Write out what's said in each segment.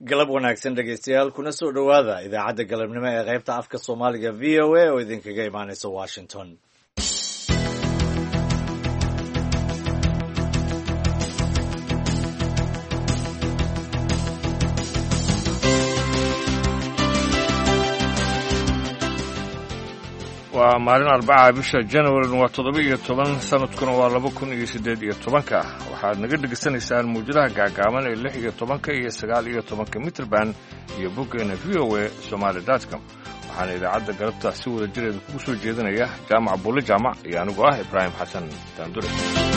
galab wanaagsan dhegaystayaal kuna soo dhowaada idaacadda galabnimo ee qaybta afka soomaaliga v o a oo idinkaga imaanaysa washington. waa maalin Arbaca bisha January waa 17 sanadkuna waa 2018 waxaad naga dhageysanaysaan muujadaha gaagaaban ee 16 iyo 19 mitir band iyo boggeena voa.somali.com waxaana idaacadda galabta si wada jireed kugu soo jeedinaya Jaamac Bulle Jaamac iyo anigu Ibrahim Xasan Taandure.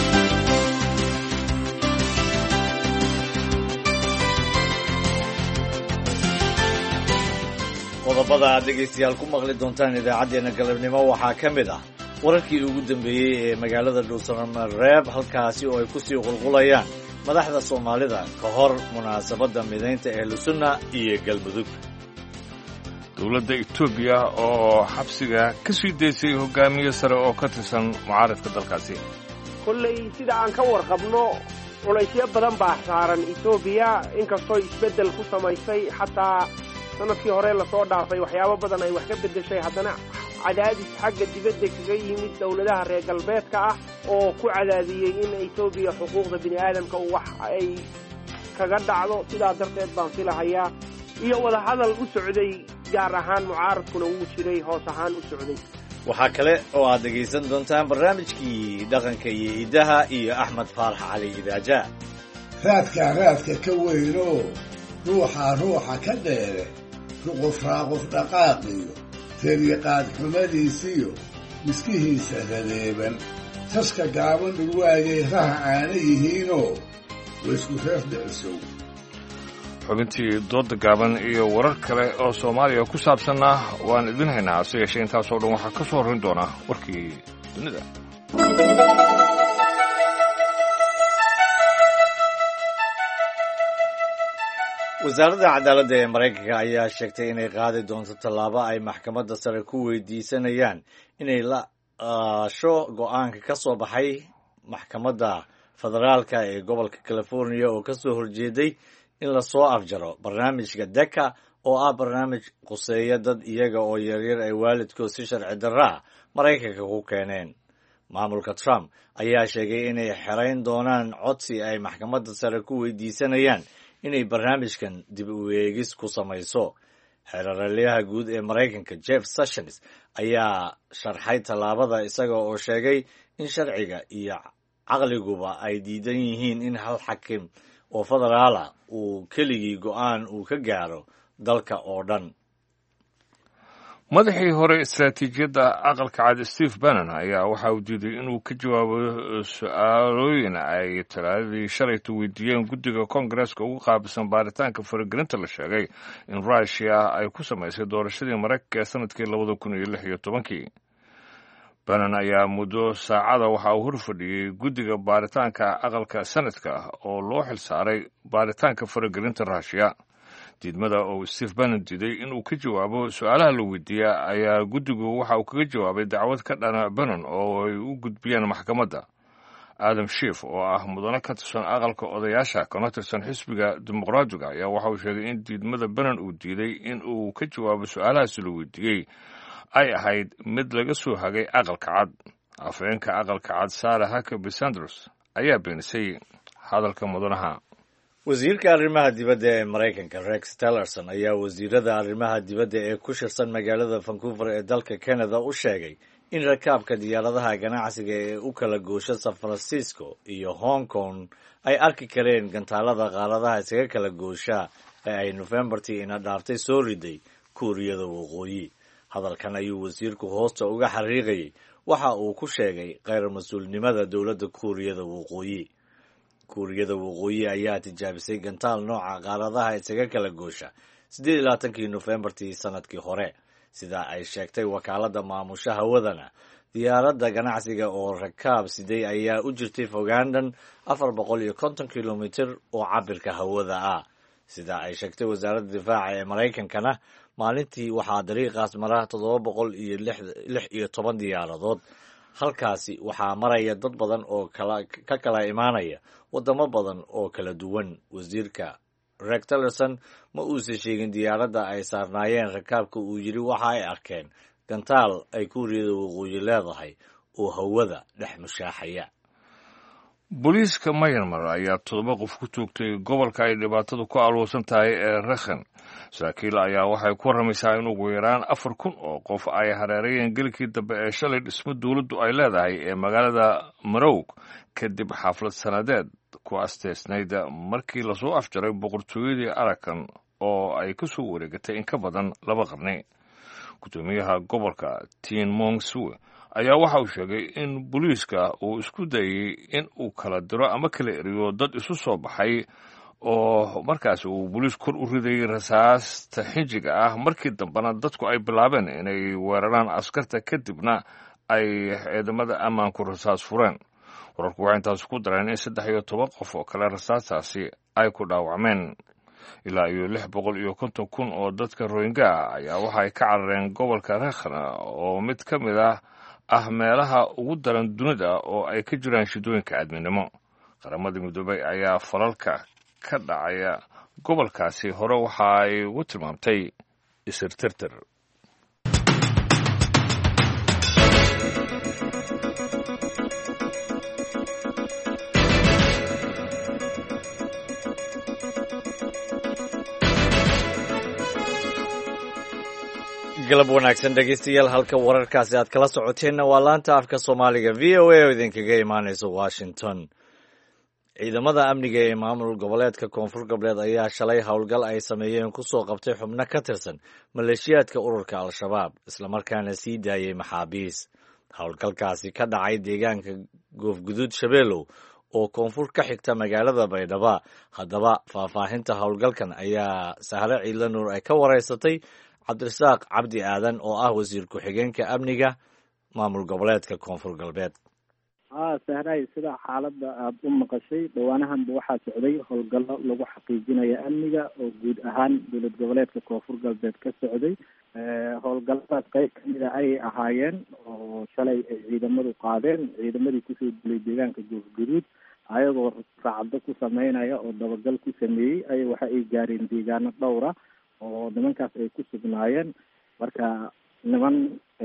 qodobada aad dhegaystayaal ku maqli doontaan idaacaddeenna galabnimo waxaa ka mid ah wararkii ugu dambeeyey ee magaalada dhuusamareeb halkaasi oo ay ku sii qulqulayaan madaxda Soomaalida ka hor munaasabadda mideynta Ahlusunna iyo Galmudug. dowladda Itoobiya oo xabsiga ka sii deysay hogaamiye sare oo ka tirsan mucaaradka dalkaasi. kullay sida aan ka warqabno culaysyo badan baa saaran Itoobiya inkastoo isbeddel ku samaysay xataa sanadkii hore la soo dhaafay waxyaabo badan ay wax ka bedeshay haddana cadaadis xagga dibadda kaga yimid dawladaha reer galbeedka ah oo ku cadaadiyey in Itoobiya xuquuqda bini'aadamka wax ay kaga dhacdo sidaa darteed baan filahayaa iyo wada hadal u socday gaar ahaan mucaaradkuna uu jiray hoos ahaan u socday. waxaa kale oo aad dhegaysan doontaan barnaamijkii dhaqanka iyo hidaha iyo Axmed Faarax Cali Idaaja. raadka ka weyno ruuxa ka dheere ruqufraaquf dhaqaaqiyo tariiqaad xumadiisiyo miskihiisa radeeban taska gaaban dhulwaagay raha aana yihiinoo waisku reer dhicisow. xubintii dooda gaaban iyo warar kale oo Soomaaliya ku saabsanna waan idin haynaa hase yeeshee intaasoo dhan waxaa ka soo horrayn doona warkii dunida. wasaaradda cadaaladda ee Mareykanka ayaa sheegtay inay qaadi doonto tallaabo ay maxkamadda sare ku weydiisanayaan inay la aasho go'aanka ka soo baxay maxkamadda federaalka ee gobolka California oo ka soo horjeeday in la soo afjaro barnaamijka DACA oo ah barnaamij quseeya dad iyaga oo yaryar ay waalidkood si sharci darro ah Mareykanka ku keeneen. maamulka Trump ayaa sheegay inay xerayn doonaan codsi ay maxkamadda sare ku weydiisanayaan inay barnaamijkan dib u eegis ku samayso. xeeraryaha guud ee Mareykanka Jeff Sessions ayaa sharxay tallaabada isaga oo sheegay in sharciga iyo caqliguba ay diidan yihiin in hal xakim oo federaala uu keligii go'aan uu ka gaaro dalka oo dhan. madaxii hore istaraatiijiyadda aqalka cad Steve Bannon ayaa waxa uu diiday inuu ka jawaabo su'aalooyin ay talaadadii shalaytu weydiiyeen guddiga Koongareeska ugu qaabilsan baaritaanka faragelinta la sheegay in Russia ay ku samaysay doorashadii Mareykanka ee sanadkii 2016. Bannon ayaa muddo saacada waxa uu horfadhiyey guddiga baaritaanka aqalka sanadka oo loo xilsaaray baaritaanka faragelinta Russia. diidmada oo Steve Bannon diiday inuu ka jawaabo su'aalaha la weydiiyay ayaa guddigu waxa uu kaga jawaabay dacwad ka dhana Bannon oo ay u gudbiyeen maxkamadda. Adam Schiff oo ah mudane ka tirsan aqalka odayaasha kana tirsan xisbiga dimuqraadiga ayaa waxa uu sheegay in diidmada Bannon uu diiday in uu ka jawaabo su'aalahaas la weydiiyey ay ahayd mid laga soo hagay aqalka cad. afhayeenka aqalka cad Sarah Huckabee Sanders ayaa beenisay hadalka mudanaha. wasiirka arrimaha dibadda ee Mareykanka Rex Tillerson ayaa wasiirada arrimaha dibadda ee ku shirsan magaalada Vancouver ee dalka Canada u sheegay in rakaabka diyaaradaha ganacsiga ee u kala goosha San Francisco iyo Hong Kong ay arki kareen gantaalada qaaradaha isaga kala goosha ee ay Novembartii ina dhaaftay soo riday Kuuriyada Waqooyi. hadalkan ayuu wasiirku hoosta uga xariiqayay waxa uu ku sheegay kheyr mas'uulnimada dowladda Kuuriyada Waqooyi. Kuuriyada Waqooyi ayaa tijaabisay gantaal nooca qaaradaha isaga kala goosha 28 Novembartii sanadkii hore sida ay sheegtay wakaaladda maamusha hawadana. diyaaradda ganacsiga oo rakaab siday ayaa u jirtay fogaandan 450 kilomitir oo cabirka hawada ah sida ay sheegtay wasaaradda difaaca ee Mareykankana. maalintii waxaa dariiqaas mara 716 diyaaradood. halkaasi waxaa maraya dad badan oo ka kala imaanaya wadamo badan oo kala duwan. wasiirka rex tillerson ma uusan sheegin diyaaradda ay saarnaayeen rakaabka uu yidhi waxa ay arkeen gantaal ay kuuriyada waqooyi leedahay oo hawada dhex mushaaxaya. booliiska Myanmar ayaa 7 qof ku toogtay gobolka ay dhibaatadu ku alwaasan tahay ee Rakhine. Saraakiil ayaa waxay ku waramaysaa in ugu yaraan 4,000 oo qof ay hareerayeen gelkii dambe ee shalay dhismo dawladdu ay leedahay ee magaalada Marowg kadib xaflad sanadeed ku asteesnayd markii la soo afjaray boqortooyadii Arakan oo ay ku soo wareegatay in ka badan 2 qarni. Gudoomiyaha gobolka Tin Maung Sue ayaa waxa uu sheegay in booliiska uu isku dayay in uu kala diro ama kala eriyo dad isu soo baxay oo markaas uu booliis kor u riday rasaasta xinjiga ah markii dambena dadku ay bilaabeen inay weeraraan askarta kadibna ay ciidamada ammaanku rasaas fureen. wararku waxay intaas ku dareen in 13 qof oo kale rasaastaasi ay ku dhaawacmeen. ilaa iyo 650,000 oo dadka Rohingya ayaa waxay ka carareen gobolka Rakhine oo mid ka mid ah meelaha ugu daran dunida oo ay ka jiraan shidooyinka aadminimo. qaramada midoobay ayaa falalka ka dhacaya gobolkaasi hore waxa ay ugu tilmaamtay isirtirtir. galab wanaagsan dhegeystayaal, halka wararkaasi aad kala socoteenna waa laanta afka Soomaaliga VOA oo idinkaga imaanaysa Washington. ciidamada amniga ee maamul goboleedka Koonfur Galbeed ayaa shalay howlgal ay sameeyeen ku soo qabtay xubno ka tirsan maleeshiyaadka ururka Al-Shabaab isla markaana sii daayay maxaabiis. howlgalkaasi ka dhacay deegaanka Goofguduud Shabeelow oo koonfur ka xigta magaalada Baydhabo. haddaba faahfaahinta howlgalkan ayaa Sahre Ciidla Nuur ay ka wareysatay Cabdirasaaq Cabdi Aadan oo ah wasiir ku-xigeenka amniga maamul goboleedka Koonfur Galbeed. sahray sida xaaladda aad u maqashay dhawaanahanba waxaa socday howlgallo lagu xaqiijinayo amniga oo guud ahaan dowlad goboleedka Koonfur Galbeed ka socday. howlgalladaas qayb kamid ay ahaayeen oo shalay ay ciidamadu qaadeen ciidamadii kusoo dilay deegaanka Goofguduud ayagoo raacdo ku sameynaya oo dabagal ku sameeyey waxa ay gaareen deegaano dhowra oo nimankaas ay ku sugnaayeen. marka niman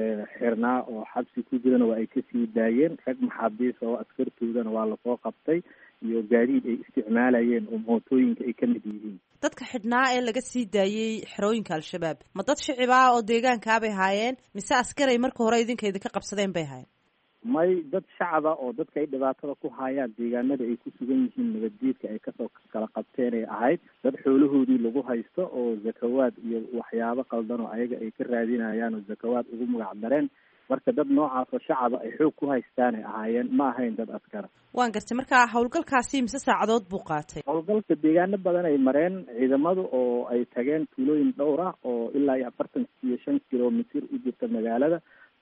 xirnaa oo xabsi ku jirana waa ay kasii daayeen. rag maxaabiis oo askartoodana waa lasoo qabtay iyo gaadiid ay isticmaalayeen oo mootooyinka ay kamid yihiin. dadka xidhnaa ee laga sii daayey xerooyinka Al-Shabaab ma dad shicib ah oo deegaankaabay haayeen mise askaray marka hore idinka ka qabsadeen bay haayeen? may dad shacaba oo dadka ay dhibaatada ku hayaan deegaanada ay ku sugan yihiin nabadgeedka ay kasoo kala qabteen ay ahayd. dad xoolahoodii lagu haysto oo zakawaad iyo waxyaabo qaldan oo ayaga ay ka raadinayaan oo zakawaad ugu magac dareen. marka dad noocaas oo shacaba ay xoog ku haystaan ay ahaayeen, ma ahayn dad askara. waan gartay. marka howlgalkaasi mise saacadood buu qaatay? howlgalka deegaano badan ay mareen ciidamadu oo ay tageen tuulooyin dhowr ah oo ilaa iyo 45 kilomitir u jirta magaalada.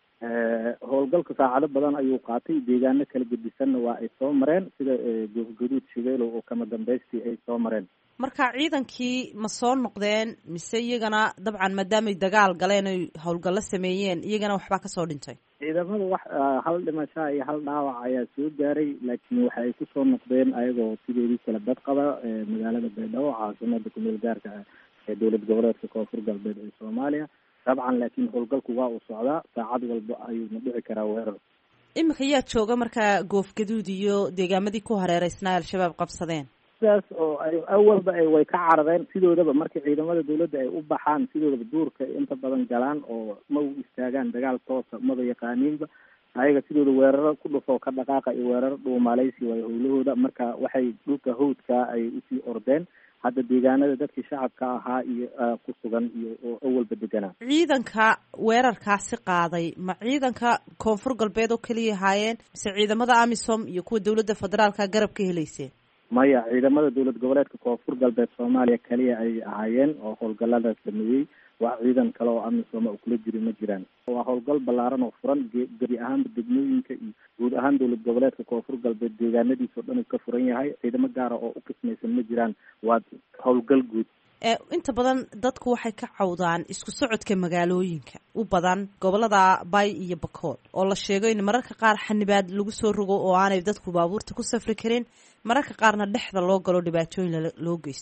howlgalka saacado badan ayuu qaatay. deegaano kala gedisanna waa ay soo mareen sida Goofguduud Shabeelow oo kama dambaystii ay soo mareen. marka ciidankii ma soo noqdeen mise iyagana dabcan maadaamay dagaal galeen oy howlgallo sameeyeen iyagana waxbaa kasoo dhintay? ciidamada hal dhimasho iyo hal dhaawac ayaa soo gaaray, laakiin waxa ay kusoo noqdeen ayagoo sideedii kala dad qaba magaalada Baydhabo caasimada ku-meel gaarka ee dowlad goboleedka Koonfur Galbeed ee Soomaaliya. dabcan laakiin howlgalku waa uu socdaa, saacad walba ayuu ma dhici karaa weerar. imika yaa jooga markaa Goofguduud iyo deegaamadii ku hareereysnaa Al-Shabaab qabsadeen? sidaas oo ay awalba way ka carareen. sidoodaba markii ciidamada dawladda ay u baxaan sidoodaba duurka inta badan galaan oo ma u istaagaan dagaal toosa maba yaqaaniinba. ayaga sidooda weeraro ku dhufoo ka dhaqaaqa iyo weeraro dhuumalaysi way howlahooda. marka waxay dhulka hawdka ay usii ordeen. hadda deegaanada dadkii shacabka ahaa iyo ku sugan iyo oo awalba deganaa. ciidanka weerarkaasi qaaday ma ciidanka Koonfur Galbeed oo kaliya haayeen mise ciidamada AMISOM iyo kuwa dawladda federaalka garab ka helaysay? maya, ciidamada dowlad goboleedka Koonfur Galbeed Soomaaliya kaliya ay ahaayeen oo howlgallada sameeyey. waa ciidan kale oo AMISOM oo kula jiri ma jiraan. waa howlgal ballaaran oo furan gebi ahaanba degmooyinka iyo guud ahaan dowlad goboleedka Koonfur Galbeed deegaanadiisa oo dhan uu ka furan yahay. ciidamo gaara oo u qismaysan ma jiraan. waa howlgal guud. inta badan dadku waxay ka cawdaan isku socodka magaalooyinka u badan gobolada Bay iyo Bakool oo la sheego in mararka qaar xanibaad lagu soo rogo oo aanay dadku baabuurta ku safri karin, mararka qaarna dhexda loo galo dhibaatooyin loo geysto.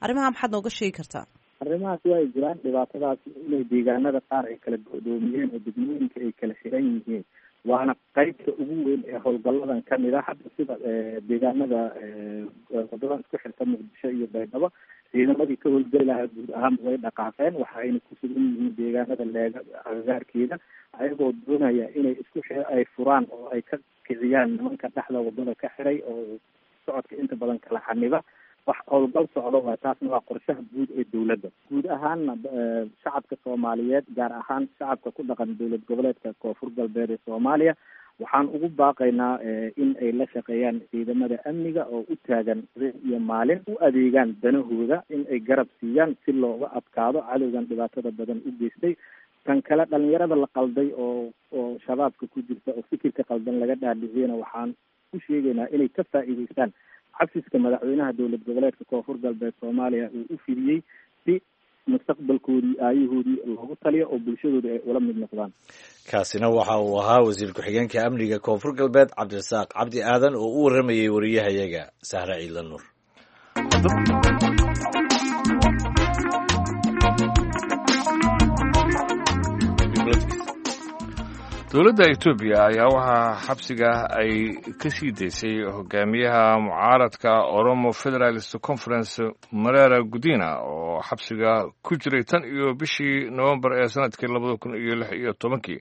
arrimaha maxaad nooga sheegi kartaa? arrimahaas waa ay jiraan, dhibaatadaas inay deegaanada qaar ay kala go'doomiyeen oo degmooyinka ay kala xiran yihiin, waana qaybta ugu weyn ee howlgalladan kamid ah. hadda sida deegaanada wadada isku xirta Muqdisho iyo Baydhabo, ciidamadii ka howlgeli lahaa guud ahaan way dhaqaaqeen, waxa ayna ku sugan yihiin deegaanada leega agagaarkeeda, ayagoo doonaya inay ay furaan oo ay ka kiciyaan nimanka dhexda wadada ka xiray oo socodka inta badan kala xaniba. wax howlgal socdo waa taasna waa qorshaha guud ee dawladda. guud ahaanna shacabka Soomaaliyeed, gaar ahaan shacabka ku dhaqan dowlad goboleedka Koonfur Galbeed ee Soomaaliya, waxaan ugu baaqaynaa in ay la shaqeeyaan ciidamada amniga oo u taagan habeen iyo maalin u adeegaan danahooda, in ay garab siiyaan si looga adkaado cadowgan dhibaatada badan u geystay. tan kale dhalinyarada la qalday oo shabaabka ku jirta oo fikirka qaldan laga dhaadhiciyana waxaan u sheegaynaa inay ka faa'iidaystaan xafiiska madaxweynaha dowlad goboleedka Koonfur Galbeed Soomaaliya uu u fidiyey si mustaqbalkoodii aayahoodii loogu taliyo oo bulshadooda ay ula mid noqdaan. kaasina waxa uu ahaa wasiir ku-xigeenka amniga Koonfur Galbeed Cabdirasaaq Cabdi Aadan oo u waramayay wariyahayaga Sahra Ciidla Nuur. dowladda Itoobiya ayaa waxaa xabsiga ay ka sii daysay hogaamiyaha mucaaradka Oromo Federalist Conference Maraara Gudina oo xabsiga ku jiray tan iyo bishii November ee sanadkii 2016.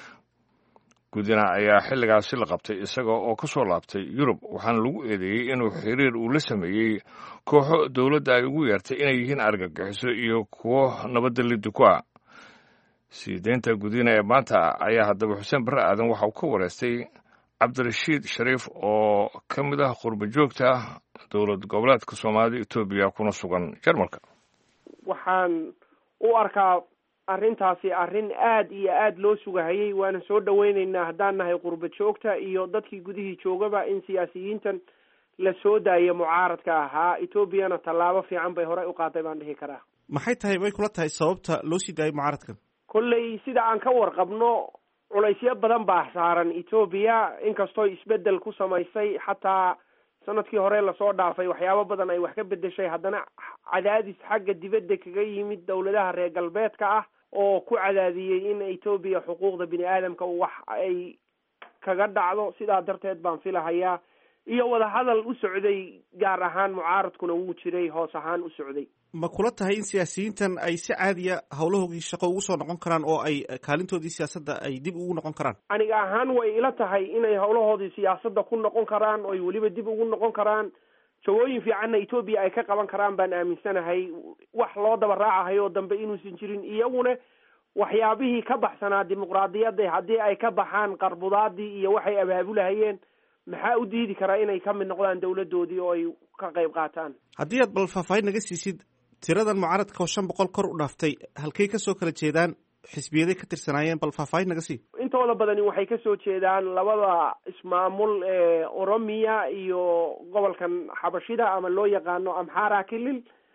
Gudina ayaa xilligaasi la qabtay isaga oo ka soo laabtay Yurub, waxaana lagu eedeeyey inuu xiriir uu la sameeyey kooxo dowladda ay ugu yeertay inay yihiin argagixiso iyo kuwo nabadda liddi ku ah. siideynta Gudina ee maanta ayaa haddaba Xuseen Barre Aadan waxa uu ka wareystay Cabdirashiid Shariif oo ka mid ah qurba joogta dowlad goboleedka Soomaalida Itoobiya kuna sugan Jarmalka. waxaan u arkaa arrintaasi arrin aad iyo aad loo sugahayay, waana soo dhaweynaynaa haddaan nahay qurba joogta iyo dadkii gudihii joogaba in siyaasiyiintan la soo daayo mucaaradka ahaa. Etoobiyana tallaabo fiican bay horey u qaaday baan dhihi karaa. maxay tahay way kula tahay sababta loo sii daayay mucaaradkan? kolley sida aan ka warqabno culaysyo badan baa saaran Etoobiya, inkastoo isbedel ku samaysay xataa sanadkii hore lasoo dhaafay waxyaabo badan ay wax ka bedeshay, haddana cadaadis xagga dibadda kaga yimid dowladaha reer galbeedka ah oo ku cadaadiyey in Etoobiya xuquuqda bini aadamka wax ay kaga dhacdo. sidaa darteed baan filahayaa, iyo wada hadal u socday, gaar ahaan mucaaradkuna wuu jiray, hoos ahaan u socday. ma kula tahay in siyaasiyiintan ay si caadiya howlahoodii shaqo ugu soo noqon karaan oo ay kaalintoodii siyaasadda ay dib ugu noqon karaan? aniga ahaan way ila tahay inay howlahoodii siyaasadda ku noqon karaan oo ay weliba dib ugu noqon karaan. jawooyin fiicanna Etoobiya ay ka qaban karaan baan aaminsanahay. wax loo daba raacahayo dambe inuusan jirin. iyaguna waxyaabihii ka baxsanaa dimuqraadiyadda haddii ay ka baxaan qarbudaadii iyo waxay abaabulahayeen, maxaa u diidi karaa inay ka mid noqdaan dowladdoodii oo ay ka qayb qaataan? haddii aad bal faahfaahin naga siisid tiradan mucaaradka oo 500 kor u dhaaftay, halkay ka soo kala jeedaan, xisbiyaday ka tirsanaayeen, bal faahfaahin naga sii. intooda badani waxay ka soo jeedaan labada ismaamul ee Oromiya iyo gobolkan Xabashida ama loo yaqaano Amhara Kilil.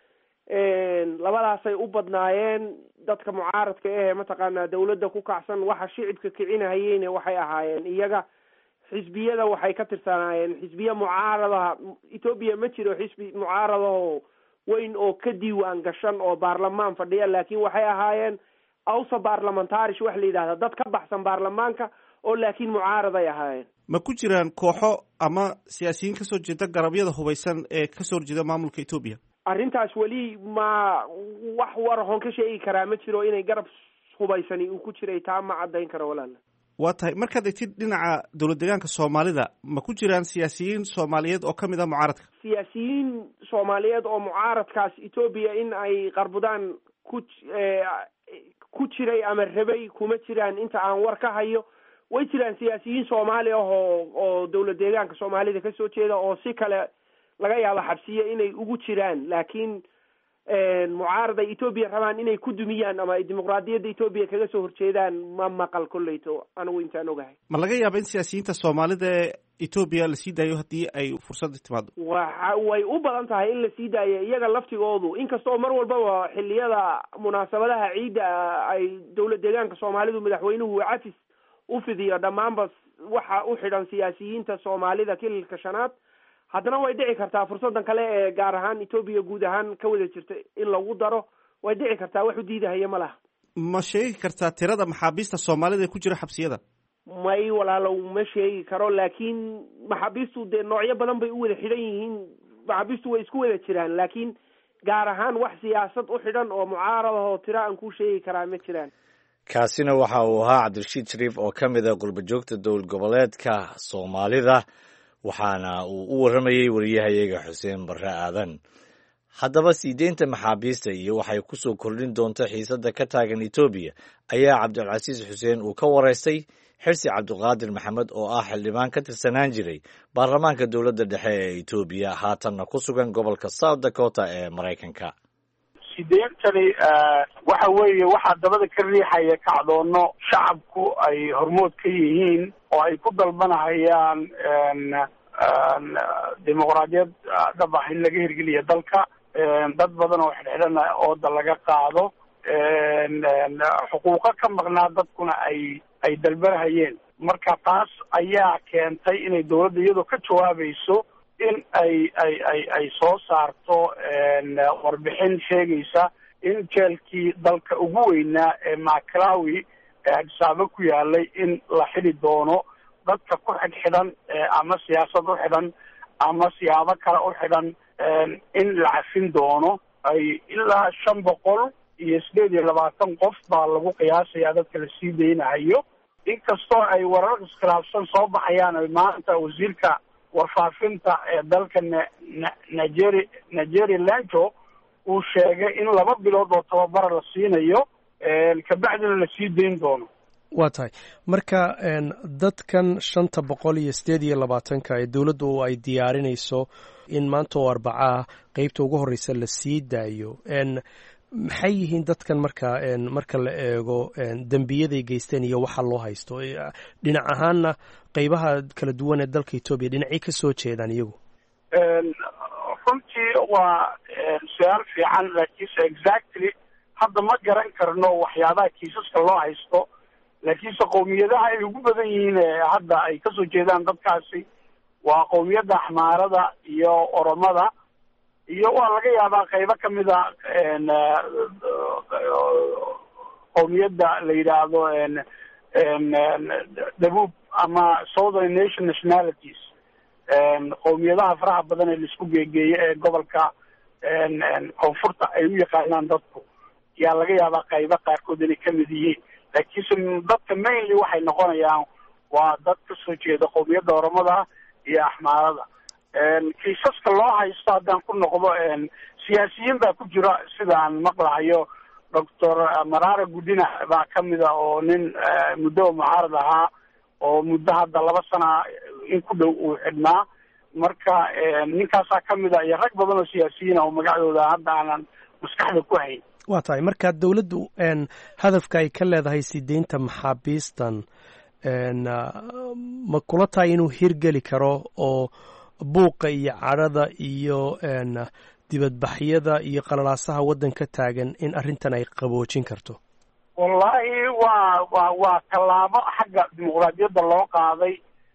labadaasay u badnaayeen dadka mucaaradka ee mataqaanaa dawladda ku kacsan. waxa shicibka kicinahayeen waxay ahaayeen iyaga. xisbiyada waxay ka tirsanaayeen xisbiya mucaarada. Etoobiya ma jiro xisbi mucaarado weyn oo ka diiwaan gashan oo baarlamaan fadhiya, laakiin waxay ahaayeen awsa baarlamantarish wax la yidhaahda, dad ka baxsan baarlamaanka oo laakiin mucaaraday ahaayeen. ma ku jiraan kooxo ama siyaasiyiin kasoo jeeda garabyada hubaysan ee kasoo horjeeda maamulka Etoobiya? arrintaas weli wax warahoon ka sheegi karaa ma jiro. inay garab hubaysani uu ku jiray taa ma caddayn karo walaal. waa tahay, markaad egtid dhinaca dowlad deegaanka Soomaalida, ma ku jiraan siyaasiyiin Soomaaliyeed oo ka mid ah mucaaradka? siyaasiyiin Soomaaliyeed oo mucaaradkaas Etoobiya in ay qarbudaan ku jiray ama rabay kuma jiraan inta aan war ka hayo. way jiraan siyaasiyiin Soomaali ah oo dowlad deegaanka Soomaalida ka soo jeeda oo si kale laga yaabo xabsiye inay ugu jiraan, laakiin mucaarada Etoobiya rabaan inay ku dumiyaan ama dimuqraadiyadda Etoobiya kaga soo horjeedaan ma maqal kolleyto anigu intaan ogahay. ma laga yaaba in siyaasiyiinta Soomaalida ee Etoobiya la sii daayo haddii ay fursad timaado? way u badan tahay in la sii daayo iyaga laftigoodu, inkastoo mar walbaba xilliyada munaasabadaha ciidda ay dowlad deegaanka Soomaalidu madaxweynuhu cafis u fidiyo dhammaanba waxa u xidhan siyaasiyiinta Soomaalida kililka shanaad. haddana way dhici kartaa fursadan kale ee gaar ahaan Ethiopia guud ahaan ka wada jirta in lagu daro way dhici kartaa wax u diidahaya ma laha. ma sheegi kartaa tirada maxaabiista Soomaalida ee ku jira xabsiyada? may walaalow ma sheegi karo, laakiin maxaabiistu dee noocyo badan bay u wada xidhan yihiin. maxaabiistu way isku wada jiraan, laakiin gaar ahaan wax siyaasad u xidhan oo mucaarada oo tira aan ku sheegi karaa ma jiraan. kaasina waxa uu ahaa Cabdirashiid Shariif oo ka mid ah qurba-joogta dowlad goboleedka Soomaalida, waxaana uu u waramayay wariyahayaga Xuseen Barre Aadan. haddaba sii deynta maxaabiista iyo waxay ku soo kordhin doonta xiisadda ka taagan Ethiopia ayaa Cabdilcasiis Xuseen uu ka waraystay Xirsi Cabdiqaadir Maxamed oo ah xildhibaan ka tirsanaan jiray baarlamaanka dowladda dhexe ee Ethiopia haatanna ku sugan gobolka South Dakota ee Maraykanka. sideyntani waxa weeye waxaa dabada ka riixaya kacdoono shacabku ay hormood ka yihiin oo ay ku dalbanahayaan dimuqraadiyad dhab ah in laga hirgeliya dalka, dad badan oo xidhxidhan ooda laga qaado, xuquuqo ka maqnaa dadkuna ay dalbanahayeen. marka taas ayaa keentay inay dawladda iyadoo ka jawaabayso in ay soo saarto warbixin sheegaysa in jeelkii dalka ugu weynaa ee Maklawi ee Addis Ababa ku yaalay in la xidhi doono dadka ku xidhan ama siyaasad u xidhan ama siyaabo kale u xidhan in la cafin doono. ay ilaa 528 qof baa lagu qiyaasayaa dadka la sii deynayo, inkastoo ay warar iskhilaafsan soo baxayaan. ay maanta wasiirka warfaafinta ee dalka Nigeria Lancho uu sheegay in 2 bilood oo tababar la siinayo kabacdina la sii deyn doono. waa tahay marka dadkan 528 ee dawladdu ay diyaarinayso in maanta oo Arbacaa qaybta ugu horeysa la sii daayo, maxay yihiin dadkan marka la eego dambiyaday geysteen iyo waxa loo haysto dhinac ahaanna qaybaha kala duwan ee dalka Ethiopia dhinacay ka soo jeedaan iyagu? runtii waa su'aal fiican, laakiinse exactly hadda ma garan karno waxyaabaha kiisaska loo haysto, laakiinse qowmiyadaha ay ugu badan yihiin hadda ay ka soo jeedaan dadkaasi waa qowmiyadda Axmaarada iyo Oromada, iyo waa laga yaabaa qaybo ka mid a qowmiyadda la yidhaahdo Dabuub ama Southern Nationalities, qowmiyadaha faraha badan ee laisku geegeeyo ee gobolka koonfurta ay u yaqaanaan dadku, yaa laga yaabaa qaybo qaarkood inay ka mid yihiin. laakiinse dadka mainly waxay noqonayaan waa dad ka soo jeeda qowmiyadda Oromada iyo Axmaarada. kiisaska loo haysto haddaan ku noqdo, siyaasiyiin baa ku jira sida aan maqlahayo. Dr. Marara Gudina baa ka mid ah oo nin muddo mucaarad ahaa oo muddo hadda 2 sano in ku dhow uu xidhnaa. marka ninkaasaa ka mid ah iyo rag badan oo siyaasiyiin oo magacdooda hadda aanan maskaxda ku hayn. waa tahay marka dawladdu hadafka ay ka leedahay sideynta maxaabiistan ma kula tahay inuu hirgeli karo oo buuqa iyo cadhada iyo dibadbaxyada iyo qalalaasaha waddanka taagan in arrintan ay qaboojin karto? wallaahi waa tallaabo xagga dimuqraadiyadda loo qaaday.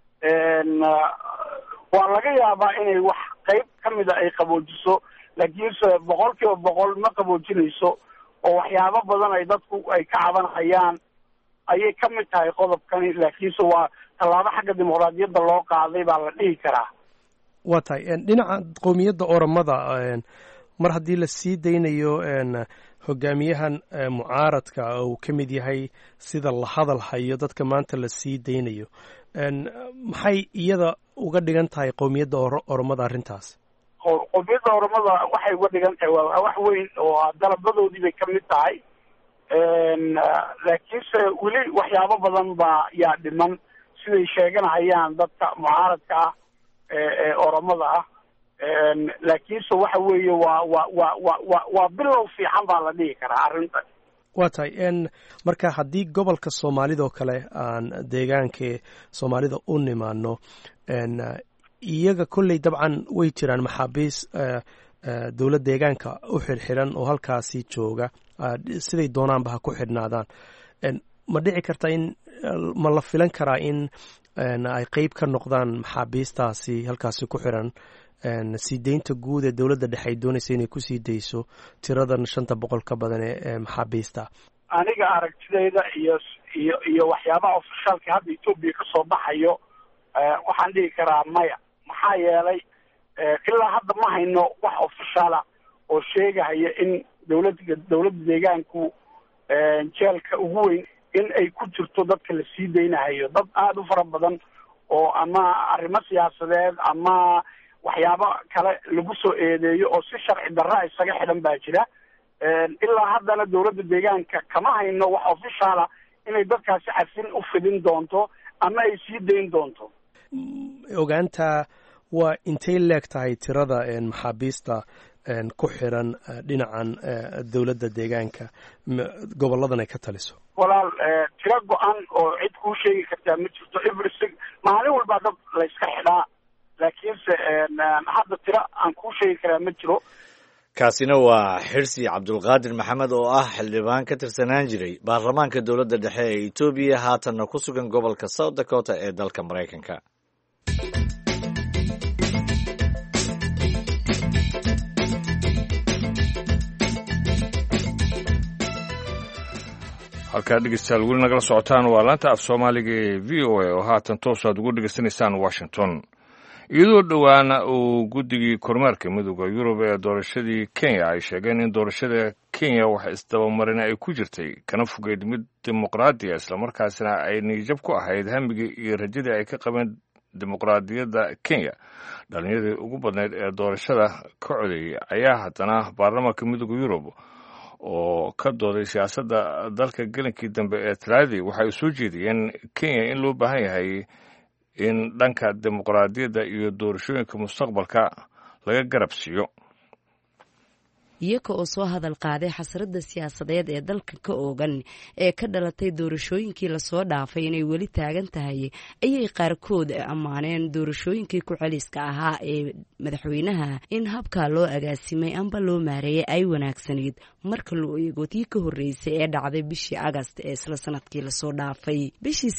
waa laga yaabaa inay wax qayb ka mida ay qaboojiso, laakiinse 100% ma qaboojinayso oo waxyaabo badan ay dadku ay ka cabanayaan ayay ka mid tahay qodobkani. laakiinse waa tallaabo xagga dimuqraadiyadda loo qaaday baa la dhihi karaa. waa tahay dhinaca qowmiyadda Oromada, mar haddii la sii daynayo hogaamiyahan mucaaradka uu ka mid yahay sida la hadal hayo dadka maanta la sii daynayo, maxay iyada uga dhigan tahay qowmiyadda Oromada arrintaas? qowmiyadda Oromada waxay uga dhigan tahay waa wax weyn oo dalabadoodii bay ka mid tahay. laakiinse weli waxyaabo badan baa yaa dhiman siday sheeganahayaan dadka mucaaradka ah ee Oromada ah. laakiinse waxa weeye waa bilow fiican baa la dhihi karaa arrintan. waa tahay marka haddii gobolka Soomaalida oo kale aan deegaanka Soomaalida u nimaano, iyaga kolley dabcan way jiraan maxaabiis dowlad deegaanka u xirxiran oo halkaasi jooga, siday doonaanba ha ku xidhnaadaan. ma dhici karta in ma la filan karaa in ay qeyb ka noqdaan maxaabiistaasi halkaasi ku xiran sii deynta guud ee dowladda dhexe ay doonaysa inay kusii dayso tiradan 500 ka badan ee maxaabiista? aniga aragtidayda iyo waxyaabaha ofishaalka hadda Ethiopia ka soo baxayo waxaan dhihi karaa maya. maxaa yeelay ilaa hadda ma hayno wax ofishaala oo sheegaya in dowladda deegaanku jeelka ugu weyn in ay ku jirto dadka la sii deynayo. dad aada u fara badan oo ama arrimo siyaasadeed ama waxyaabo kale lagu soo eedeeyo oo si sharci darra isaga xidhan baa jira. ilaa haddana dowladda deegaanka kama hayno wax ofishaala inay dadkaasi cafin u fidin doonto ama ay sii dayn doonto. ogaanta waa intay leeg tahay tirada maxaabiista ku xiran dhinacan dowladda deegaanka goboladan ay ka taliso? walaal tiro go-an oo cid kuu sheegi kartaa ma jirto. everything maalin walba dad la iska xidhaa, laakiinse hadda tiro aan kuu sheegi karaa ma jiro. kaasina waa xirsi cabdulqaadir maxamed oo ah xildhibaan ka tirsanaan jiray baarlamaanka dowladda dhexe ee Ethiopia haatanna ku sugan gobolka South Dakota ee dalka Maraykanka. halkaa dhegeystayaal weli nagala socotaan waa laanta af soomaaliga ee v o a oo haatan toos aad ugu dhegeysanaysaan Washington. iyadoo dhowaana uu guddigii kormeerka midowda Yurub ee doorashadii Kenya ay sheegeen in doorashada Kenya wax isdabamarin ay ku jirtay kana fogeyd mid dimuqraadi ah islamarkaasina ay niyajab ku ahayd hamigii iyo rajadii ay ka qabeen dimuqraadiyadda Kenya. dhalinyaradii ugu badnayd ee doorashada ka codeeyay ayaa haddana baarlamaanka midowda Yurub oo ka dooday siyaasadda dalka gelinkii dambe ee Talaadii waxay soo jeediyeen Kenya in loo baahan yahay in dhanka dimuqraadiyadda iyo doorashooyinka mustaqbalka laga garab siiyo. iyaga oo soo hadal qaaday xasradda siyaasadeed ee dalka ka oogan ee ka dhalatay doorashooyinkii lasoo dhaafay inay weli taagan tahay ayay qaarkood ammaaneen doorashooyinkii ku-celiska ahaa ee madaxweynaha in habkaa loo agaasimay amba loo maareeyay ay wanaagsanayd marka loo eego tii ka horreysay ee dhacday bishii Agast ee isla sanadkii lasoo dhaafay. bishii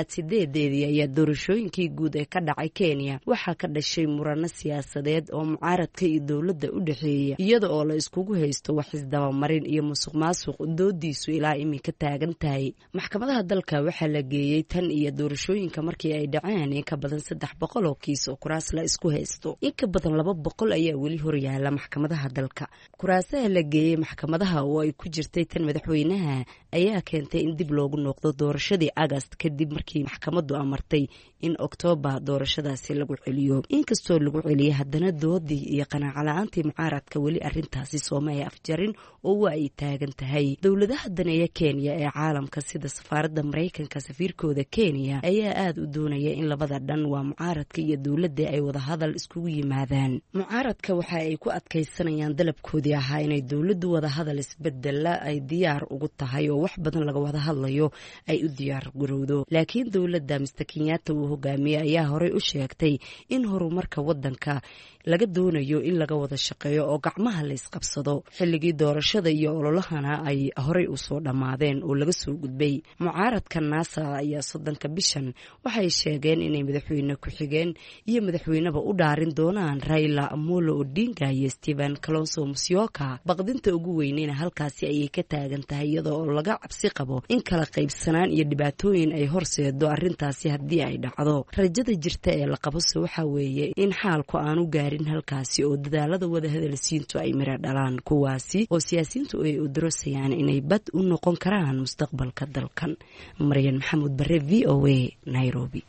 8 ayaa doorashooyinkii guud ee ka dhacay Kenya waxaa ka dhashay murano siyaasadeed oo mucaaradka iyo dowladda u dhaxeeya iyada oo la iskugu haysto wax isdabamarin iyo musuqmaasuq doodiisu ilaa iminka taagan tahay. maxkamadaha dalka waxaa la geeyey tan iyo doorashooyinka markii ay dhaceen in ka badan 300 oo kiis oo kuraas la isku haysto. in ka badan 200 ayaa weli horyaala maxkamadaha dalka. kuraasaha la geeyey maxkamadaha oo ay ku jirtay tan madaxweynaha ayaa keentay in dib loogu noqdo doorashadii Agast kadib markii maxkamaddu amartay in Oktoobar doorashadaasi lagu celiyo. inkastoo lagu celiyay haddana doodii iyo qanaaco la'aantii mucaaradka weli arrintaasi sooma ay afjarin oo waa ay taagan tahay. dowladaha daneeya Kenya ee caalamka sida safaaradda Maraykanka safiirkooda Kenya ayaa aad u doonaya in labada dhan waa mucaaradka iyo dowladda ay wada hadal iskugu yimaadaan. mucaaradka waxa ay ku adkaysanayaan dalabkoodii ahaa inay dowladdu wada hadal isbedela ay diyaar ugu tahay oo wax badan laga wada hadlayo ay u diyaar garowdo. laakiin dowladda Mr. Kenyatta uu hogaamiyay ayaa horey u sheegtay in horumarka wadanka laga doonayo in laga wada shaqeeyo oo gacmaha la isqabsado. xilligii doorashada iyo ololahana ay horey u soo dhamaadeen oo laga soo gudbay. mucaaradka NASA ayaa 30 bishan waxay sheegeen inay madaxweyne ku xigeen iyo madaxweyneba u dhaarin doonaan Raila Amolo Odinga iyo Stephen Kalonzo Musyoka. baqdinta ugu weynina halkaasi ayay ka taagan tahay iyada oo laga cabsi qabo in kala qaybsanaan iyo dhibaatooyin ay horseedo arrintaasi haddii ay dhacdo. rajada jirta ee la qabso waxa weeye in xaalku aanu gaarin halkaasi oo dadaalada wada hadalsiintu ay mira dhalaan kuwaasi oo siyaasiyiintu ay u dirasayaan inay bad u noqon karaan mustaqbalka dalkan. Maryan Maxamuud Bare, VOA, Nairobi.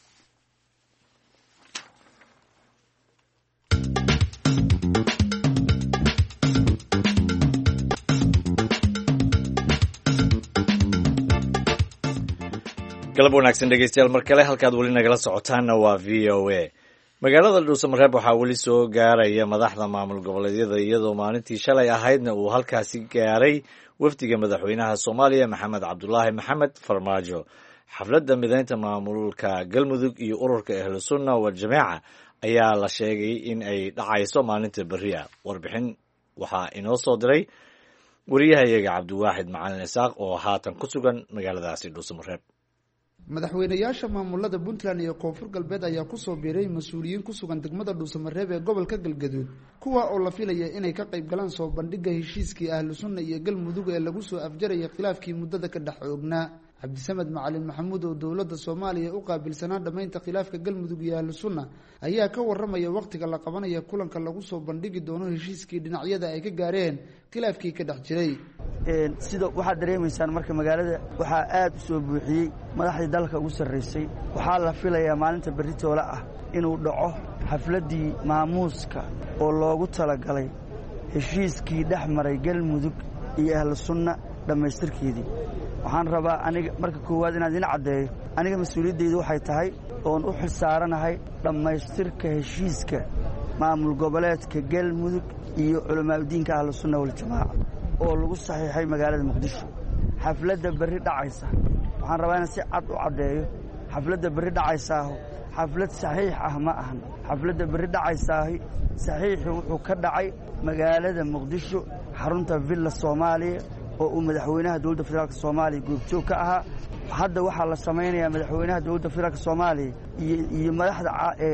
galab wanaagsan dhegeystayaal mar kale halkaad weli nagala socotaanna waa VOA. magaalada Dhuusamareeb waxaa weli soo gaaraya madaxda maamul goboleedyada iyadoo maalintii shalay ahaydna uu halkaasi gaaray wafdiga madaxweynaha Soomaaliya Maxamed Cabdulaahi Maxamed Farmaajo. xafladda mideynta maamulka Galmudug iyo ururka Ahlusunna wal Jamaaca ayaa la sheegay in ay dhacayso maalinta berri ah. warbixin waxaa inoo soo diray wariyahayaga Cabdiwaaxid Macalin Isaaq oo haatan ku sugan magaaladaasi Dhuusamareeb. madaxweynayaasha maamulada puntland iyo koonfur galbeed ayaa kusoo biiray mas-uuliyiin ku sugan degmada dhuusamareeb ee gobolka galgaduud kuwa oo la filaya inay ka qayb galaan soo bandhigga heshiiskii ahlu sunna iyo galmudug ee lagu soo afjarayay khilaafkii muddada ka dhex oognaa. cabdisamed macalin maxamuud oo dowladda soomaaliya u qaabilsanaa dhammaynta khilaafka galmudug iyo ahlu sunna ayaa ka waramaya wakhtiga la qabanaya kulanka lagu soo bandhigi doono heshiiskii dhinacyada ay ka gaareen khilaafkii ka dhex jiray. sida waxaad dareemaysaan marka magaalada waxaa aad u soo buuxiyey madaxdii dalka ugu sarraysay. waxaa la filayaa maalinta berritoola ah inuu dhaco xafladdii maamuuska oo loogu talagalay heshiiskii dhex maray galmudug iyo ahlu sunna dhammaystirkeedii. waxaan rabaa aniga marka koowaad inaad ina caddeeyo aniga mas-uuliyaddaydu waxay tahay oon u xilsaaranahay dhammaystirka heshiiska maamul goboleedka galmudug iyo culamaauddiinka ahlu sunna waljamaaca oo lagu saxiixay magaalada muqdisho. xafladda berri dhacaysa waxaan rabaa inaan si cad u caddeeyo xafladda berri dhacaysaahu xaflad saxiix ah ma ahan. xafladda berri dhacaysaahi saxiixii wuxuu ka dhacay magaalada muqdisho xarunta villa soomaaliya oo uu madaxweynaha dowladda federaalk soomaaliya goobjoog ka ahaa. hadda waxaa la samaynayaa madaxweynaha dowladda federaalk soomaaliya iyo madaxda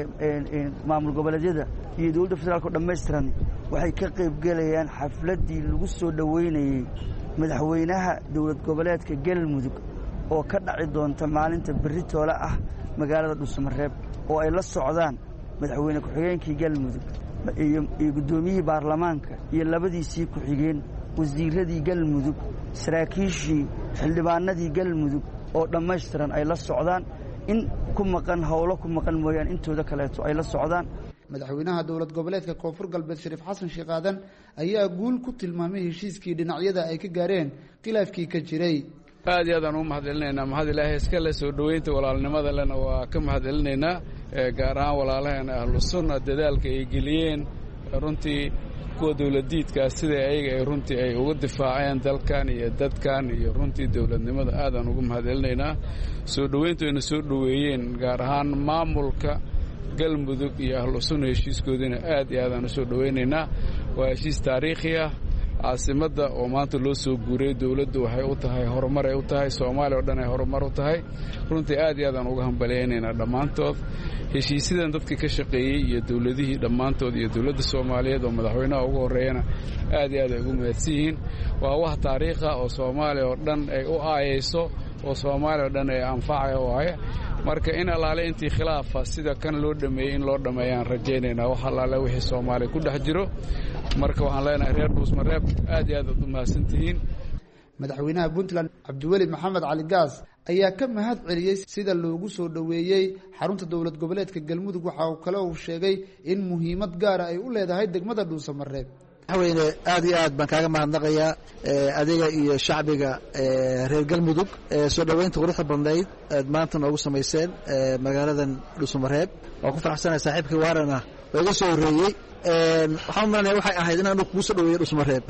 maamul goboleedyada iyo dowladda federaalk oo dhammaystiran waxay ka qaybgelayaan xafladdii lagu soo dhoweynayey madaxweynaha dowlad goboleedka galmudug oo ka dhaci doonta maalinta berritoola ah magaalada dhuusamareeb oo ay la socdaan madaxweyne ku-xigeenkii galmudug iyo guddoomiyihii baarlamaanka iyo labadiisii ku-xigeen wasiiradii galmudug saraakiishii xildhibaanadii galmudug oo dhammaystiran ay la socdaan. in ku maqan howlo ku maqan mooyaan intooda kaleeto ay la socdaan. madaxweynaha dowlad goboleedka koonfur galbeed shariif xasan sheekh aadan ayaa guul ku tilmaamay heshiiskii dhinacyada ay ka gaareen khilaafkii ka jiray. aad iyo aadaan u mahadcelinaynaa. mahad ilaahay iska le soo dhoweynta walaalnimada lena waa ka mahadcelinaynaa. gaar ahaan walaalaheena ahlu sunna dadaalka ay geliyeen runtii kuwa dowladiidkaas sida ayaga ay runtii ay uga difaaceen dalkan iyo dadkan iyo runtii dowladnimada aadaan ugu mahadcelinaynaa. soo dhoweyntu ayna soo dhoweeyeen gaar ahaan maamulka galmudug iyo ahlu sunna heshiiskoodina aad iyo aadaan u soo dhoweynaynaa. waa heshiis taariikhi ah. caasimadda oo maanta loo soo guuray dowladdu waxay u tahay horumar ay u tahay soomaaliya oo dhan ay horumar u tahay. runtii aad iyo aadaan uga hambalyaynaynaa dhammaantood. heshiisyadan dadkii ka shaqeeyey iyo dowladihii dhammaantood iyo dowladda soomaaliyeed oo madaxweynaha ugu horreeyana aad iyo aad ay ugu mahadsan yihiin. waa wax taariikha oo soomaaliya oo dhan ay u aayayso oo soomaaliya oo dhan ay anfacaya waaye. marka in allaale intii khilaafa sida kan loo dhameeyey in loo dhameeyaan rajaynaynaa wax allaale wixii soomaaliya ku dhex jiro. marka waxaan leenahay reer dhuusmareeb aad iyo aad aad u mahadsan tihiin. madaxweynaha puntland cabdiweli maxamed cali gaas ayaa ka mahad celiyey sida loogu soo dhoweeyey xarunta dowlad goboleedka galmudug. waxa uu kale uu sheegay in muhiimad gaara ay u leedahay degmada dhuusamareeb. madaxweyne aad iyo aad baan kaaga mahadnaqayaa adiga iyo shacbiga reer galmudug soo dhoweynta quruxda badnayd aad maanta noogu samayseen magaaladan dhuusamareeb. waan ku faraxsanahay saaxiibkii waarana waa iga soo horreeyey. waxaan u malanaya waxay ahayd inaan kugu soo dhoweeyo dhuusamareeb.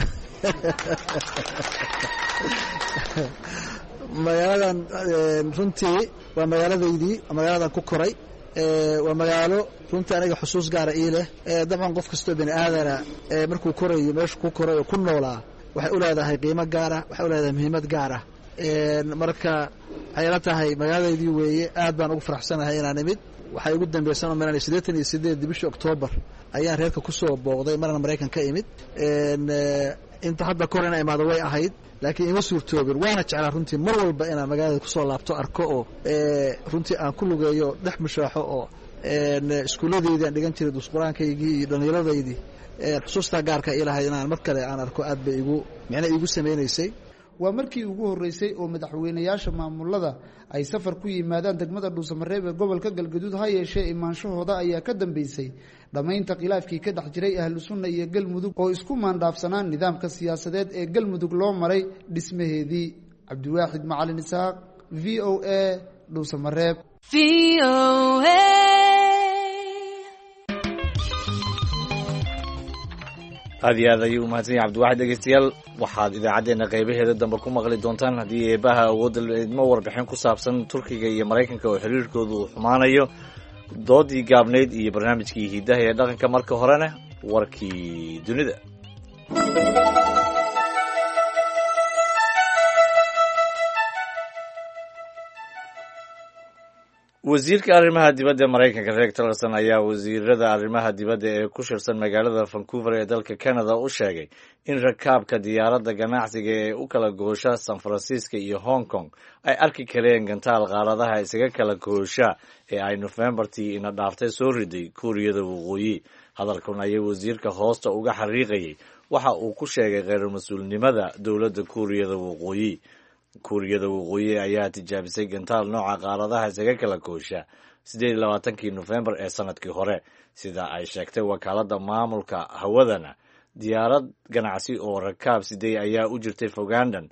magaaladan runtii waa magaaladaydii magaaladan ku koray. waa magaalo runtii aniga xusuus gaara ii leh. dabcan qof kastoo bini aadana markuu korayo meeshu ku koray oo ku noolaa waxay u leedahay qiimo gaara, waxay u leedahay muhiimad gaara. marka waxay la tahay magaaladaydii weeye. aad baan ugu faraxsanahay inaan imid. waxay ugu dambaysan oo malan 88 bishii Oktoobar ayaan reerka ku soo booqday marna Mareykan ka imid. inta hadda korena imaado way ahayd laakiin ima suurtoobin. waana jeclaa runtii mar walba inaan magaalada ku soo laabto arko oo runtii aan ku lugeeyo dhex mushaaxo oo iskuuladeydii aan dhigan jiray dusquraankaygii iyo dhallinyaradaydii xusuustaa gaarka ilahay inaan mar kale aan arko aad bay igu samaynaysay. waa markii ugu horreysay oo madaxweynayaasha maamulada ay safar ku yimaadaan degmada dhuusamareeb ee gobolka galgaduud. ha yeeshee imaanshahooda ayaa ka dambeysay dhammaynta khilaafkii ka dhex jiray ahlu sunna iyo galmudug oo isku maandhaafsanaan nidaamka siyaasadeed ee galmudug loo maray dhismaheedii. cabdiwaaxid macalin isaaq v o a dhuusamareeb. aad iyo aad ayuu umahadsan yahay cabdiwaxid. dhegeystayaal waxaad idaacaddeenna qaybaheeda dambe ku maqli doontaan haddii eebaha awoodda idmo warbixin ku saabsan turkiga iyo maraykanka oo xiriirkoodu uu xumaanayo, doodii gaabnayd iyo barnaamijkii hidaha ee dhaqanka. marka horena warkii dunida. wasiirka arrimaha dibadda maraykanka Rex Tillerson ayaa wasiirada arrimaha dibadda ee ku shirsan magaalada Vancouver ee dalka Canada u sheegay in rakaabka diyaaradda ganacsiga ee u kala goosha San Francisco iyo Hong Kong ay arki kareen gantaal qaaradaha isaga kala goosha ee ay Novembartii ina dhaaftay soo riday Kuuriyada Waqooyi. Hadalkan ayay wasiirka hoosta uga xariiqayay waxa uu ku sheegay kheyr-mas-uulnimada dowladda Kuuriyada Waqooyi. Kuuriyada Waqooyi ayaa tijaabisay gantaal nooca qaaradaha isaga kala goosha 28 Novembar ee sanadkii hore, sida ay sheegtay wakaaladda maamulka hawadana. Diyaarad ganacsi oo rakaab siday ayaa u jirtay fogaandan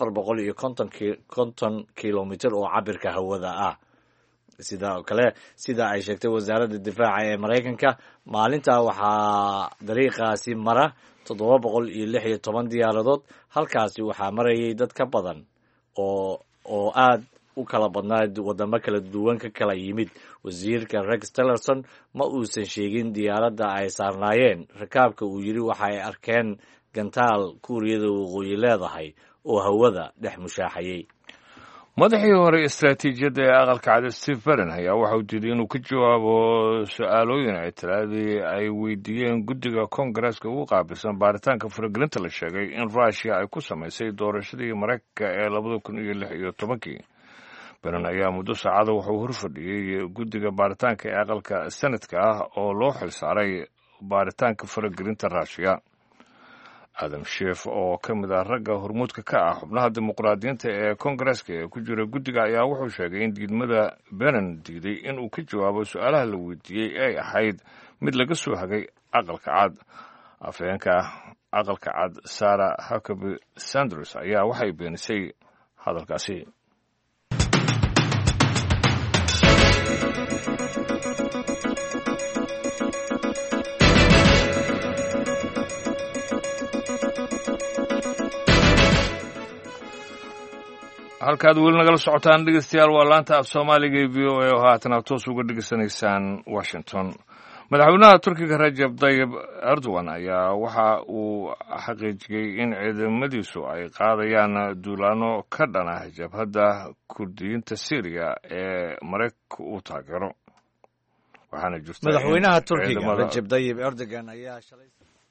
450 kilomitir oo cabirka hawada ah. Sidoo kale, sida ay sheegtay wasaaradda difaaca ee Maraykanka, maalinta waxaa dariiqaasi mara 716 diyaaradood. Halkaasi waxaa marayay dad ka badan oo aad u kala badnaa wadamo kala duwan ka kala yimid. Wasiirka Rex Tillerson ma uusan sheegin diyaaradda ay saarnaayeen. Rakaabka uu yidhi waxa ay arkeen gantaal Kuuriyada Waqooyi leedahay oo hawada dhex mushaaxayay. madaxii hore istaraatiijiyadda ee aqalka cad Steve Bannon ayaa waxa uu diiday inuu ka jawaabo su-aalooyin ay talaadii ay weydiiyeen guddiga koongareeska ugu qaabilsan baaritaanka faragelinta la sheegay in Ruushia ay ku samaysay doorashadii Maraykanka ee 2016. Bannon ayaa muddo saacada wuxuu horfadhiyey guddiga baaritaanka ee aqalka sanadka ah oo loo xilsaaray baaritaanka faragelinta Ruushia. Adam Schiff oo ka mid ah ragga hormuudka ka ah xubnaha dimuqraadiyiinta ee koongareeska ee ku jira guddiga ayaa wuxuu sheegay in diidmada Bannon diiday in uu ka jawaabo su-aalaha la weydiiyey ay ahayd mid laga soo hagay aqalka cad. Afhayeenka aqalka cad Sarah Huckabee Sanders ayaa waxay beenisay hadalkaasi. halkaad weli nagala socotaan dhegeystayaal waa laanta af soomaaliga ee v o a oo haatan aad toos uga dhegeysanaysaan Washington. madaxweynaha Turkiga Rajab Tayyip Erdogan ayaa waxa uu xaqiijiyey in ciidamadiisu ay qaadayaan duulaano ka dhan ah jabhadda Kurdiyiinta Syria ee Mareykanka uu taageero. waxaana jirta madaxweynaha Turkiga Rajab Tayyip Erdogan ayaa shalay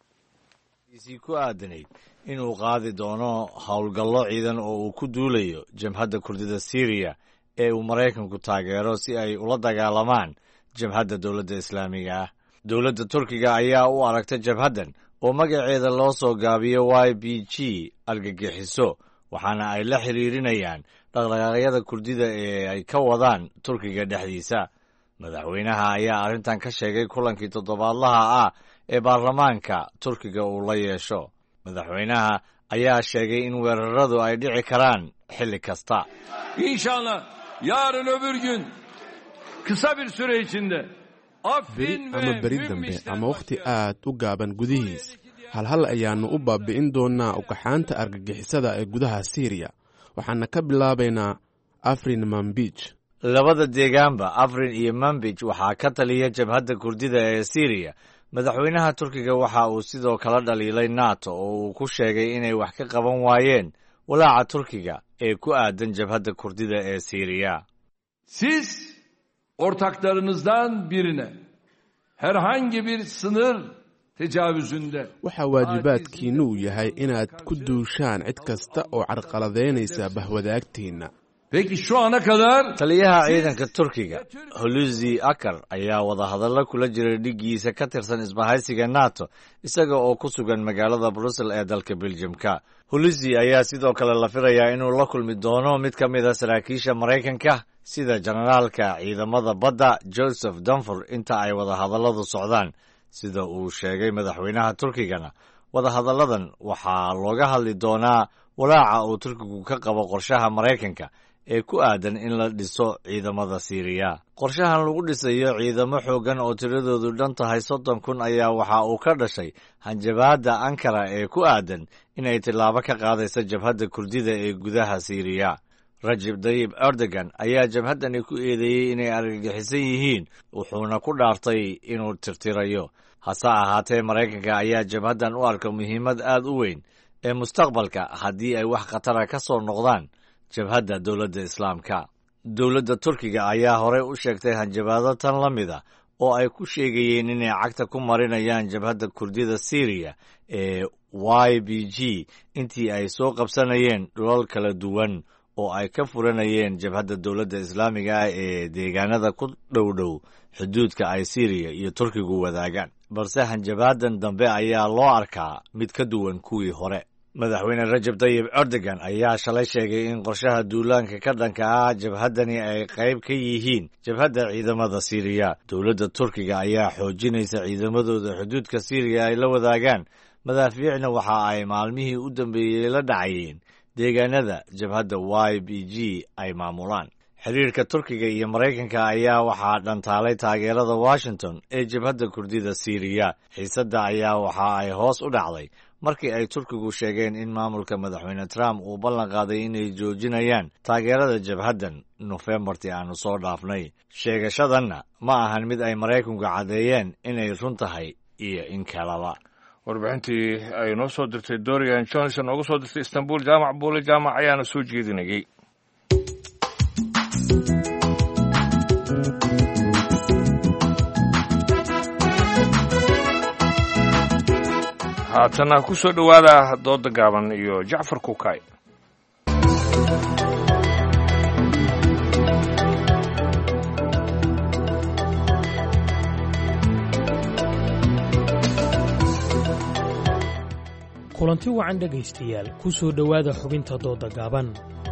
ku aadanay inuu qaadi doono howlgallo ciidan oo uu ku duulayo jabhadda Kurdida Syria ee uu Mareykanku taageero si ay ula dagaalamaan jabhadda dowladda Islaamiga ah. Dowladda Turkiga ayaa u aragtay jabhaddan oo magaceeda loo soo gaabiyo YPG argagixiso, waxaana ay la xiriirinayaan dhaqdhaqaaqyada Kurdida ee ay ka wadaan Turkiga dhexdiisa. madaxweynaha ayaa arrintan ka sheegay kulankii toddobaadlaha ah ee baarlamaanka Turkiga uu la yeesho. madaxweynaha ayaa sheegay in weeraradu ay dhici karaan xilli kasta. İnşallah yarın öbür gün kısa bir süre içinde beri ama beri dambe ama wakhti aad u gaaban gudihiis halhal ayaannu u baabi'in doonnaa ugaxaanta argagixisada ee gudaha Syria. waxaana ka bilaabaynaa Afrin Manbij. labada deegaanba Afrin iyo Manbij waxaa ka taliya jabhadda Kurdida ee Syria. madaxweynaha Turkiga waxa uu sidoo kale dhaliilay NATO oo uu ku sheegay inay wax ka qaban waayeen walaaca Turkiga ee ku aadan jabhadda Kurdida ee Syria. Siz ortaklarınızdan birine herhangi bir sınır tecavüzünde waxa waajibaadkiinnu uu yahay inaad ku duushaan cid kasta oo carqaladaynaysa bahwadaagtiinna. Peki şu ana kadar taliyaha ciidanka Turkiga Hulusi Akar ayaa wadahadallo kula jiray dhigiisa ka tirsan isbahaysiga NATO isaga oo ku sugan magaalada Brussels ee dalka Belgiumka. Hulusi ayaa sidoo kale la filayaa inuu la kulmi doono mid ka mid ah saraakiisha Mareykanka sida generaalka ciidamada badda Joseph Dunford inta ay wadahadalladu socdaan. sida uu sheegay madaxweynaha Turkigana, wadahadalladan waxaa looga hadli doonaa walaaca uu Turkigu ka qabo qorshaha Mareykanka ee ku aadan in la dhiso ciidamada Syria. qorshahan lagu dhisayo ciidamo xooggan oo tiradoodu dhan tahay 30,000 ayaa waxa uu ka dhashay hanjabaadda Ankara ee ku aadan inay tilaabo ka qaadayso jabhadda Kurdida ee gudaha Syria. Rajab Tayyip Erdogan ayaa jabhaddani ku eedeeyey inay argagixisan yihiin, wuxuuna ku dhaartay inuu tirtirayo. hase ahaatee Mareykanka ayaa jabhaddan u arka muhiimad aad u weyn ee mustaqbalka haddii ay wax khatara ka soo noqdaan jabhadda dowladda Islaamka. dowladda turkiga ayaa horey u sheegtay hanjabaado tan la mida oo ay ku sheegayeen inay cagta ku marinayaan jabhadda kurdida syriya ee y b g intii ay soo qabsanayeen dhulal kala duwan oo ay ka furanayeen jabhadda dowladda islaamiga ah ee deegaanada ku dhowdhow xuduudka ay syriya iyo turkigu wadaagaan balse hanjabaadan dambe ayaa loo arkaa mid ka duwan kuwii hore madaxweyne rajab tayyib erdogan ayaa shalay sheegay in qorshaha duulaanka ka dhanka ah jabhaddani ay qayb ka yihiin jabhadda ciidamada syriya dowladda turkiga ayaa xoojinaysa ciidamadooda xuduudka syriya ay la wadaagaan madaafiicna waxa ay maalmihii u dambeeyey la dhacayeen deegaanada jabhadda y b g ay maamulaan xiriirka turkiga iyo maraykanka ayaa waxaa dhantaalay taageerada washington ee jabhadda kurdida syriya xiisadda ayaa waxa ay hoos u dhacday markii ay turkigu sheegeen in maamulka madaxweyne trump uu ballan qaaday inay joojinayaan taageerada jabhaddan nofembartii aanu soo dhaafnay sheegashadanna ma ahan mid ay maraykanku caddeeyeen inay run tahay iyo in kalaba warbixintii ay noo soo dirtay dorian johnson ooga soo dirtay istanbul jaamac buule jaamac ayaana soo jeedinayay haatana ku soo dhowaada dooda gaaban iyo jacfar kukay kulanti wacan dhegaystayaal ku soo dhowaada xubinta dooda gaaban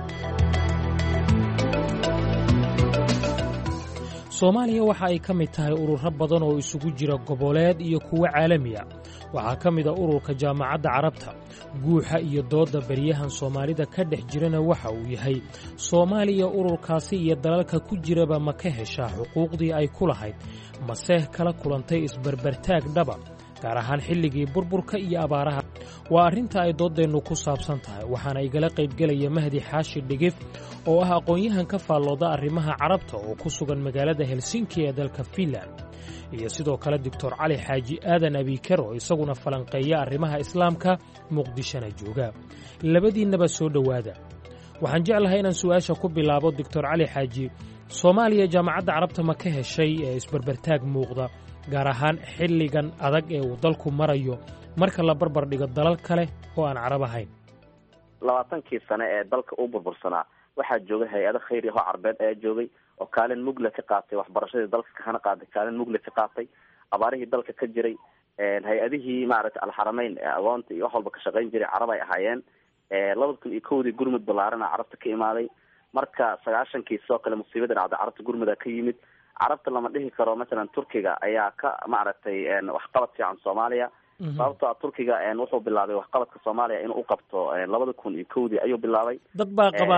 soomaaliya waxa ay ka mid tahay ururo badan oo isugu jira goboleed iyo kuwo caalami ah waxaa ka mid a ururka jaamacadda carabta guuxa iyo doodda beryahan soomaalida ka dhex jirana waxa uu yahay soomaaliya ururkaasi iyo dalalka ku jiraba ma ka heshaa xuquuqdii ay ku lahayd mase kala kulantay isbarbartaag dhaba gaar ahaan xilligii burburka iyo abaaraha waa arrinta ay dooddeennu ku saabsan tahay waxaana igala qaybgelaya mahdi xaashi dhigif oo ah aqoon-yahan ka faallooda arrimaha carabta oo ku sugan magaalada helsinki ee dalka fiinland iyo sidoo kale doctor cali xaaji aadan abiiker oo isaguna falanqeeya arrimaha islaamka muqdishona jooga labadiinnaba soo dhowaada waxaan jeclahay inaan su'aasha ku bilaabo doctor cali xaaji soomaaliya jaamacadda carabta ma ka heshay ee isbarbartaag muuqda gaar ahaan xilligan adag ee uu dalku marayo marka la barbar dhigo dalal kale oo aan carab ahayn 20 sano ee dalka u burbursanaa waxaa joogay hay-ado khayri ah oo carbeed ayaa joogay oo kaalin mugle ka qaatay waxbarashadii dalka kahana qaaday kaalin mugle ka qaatay abaarihii dalka ka jiray hay-adihii maaragtay alxarameyn ee agoonta iyo wax walba ka shaqayn jiray carab ay ahaayeen 2001 gurmud ballaarana carabta ka imaaday marka 90kii soo kale musiibada dhacday carabta gurmuda ka yimid carabta lama dhihi karo masalan turkiga ayaa ka maaragtay waxqabad fiican soomaaliya sababtoo ah turkiga wuxuu bilaabay waxqabadka soomaaliya inuu u qabto 2001 ayuu bilaabay dad baa qaba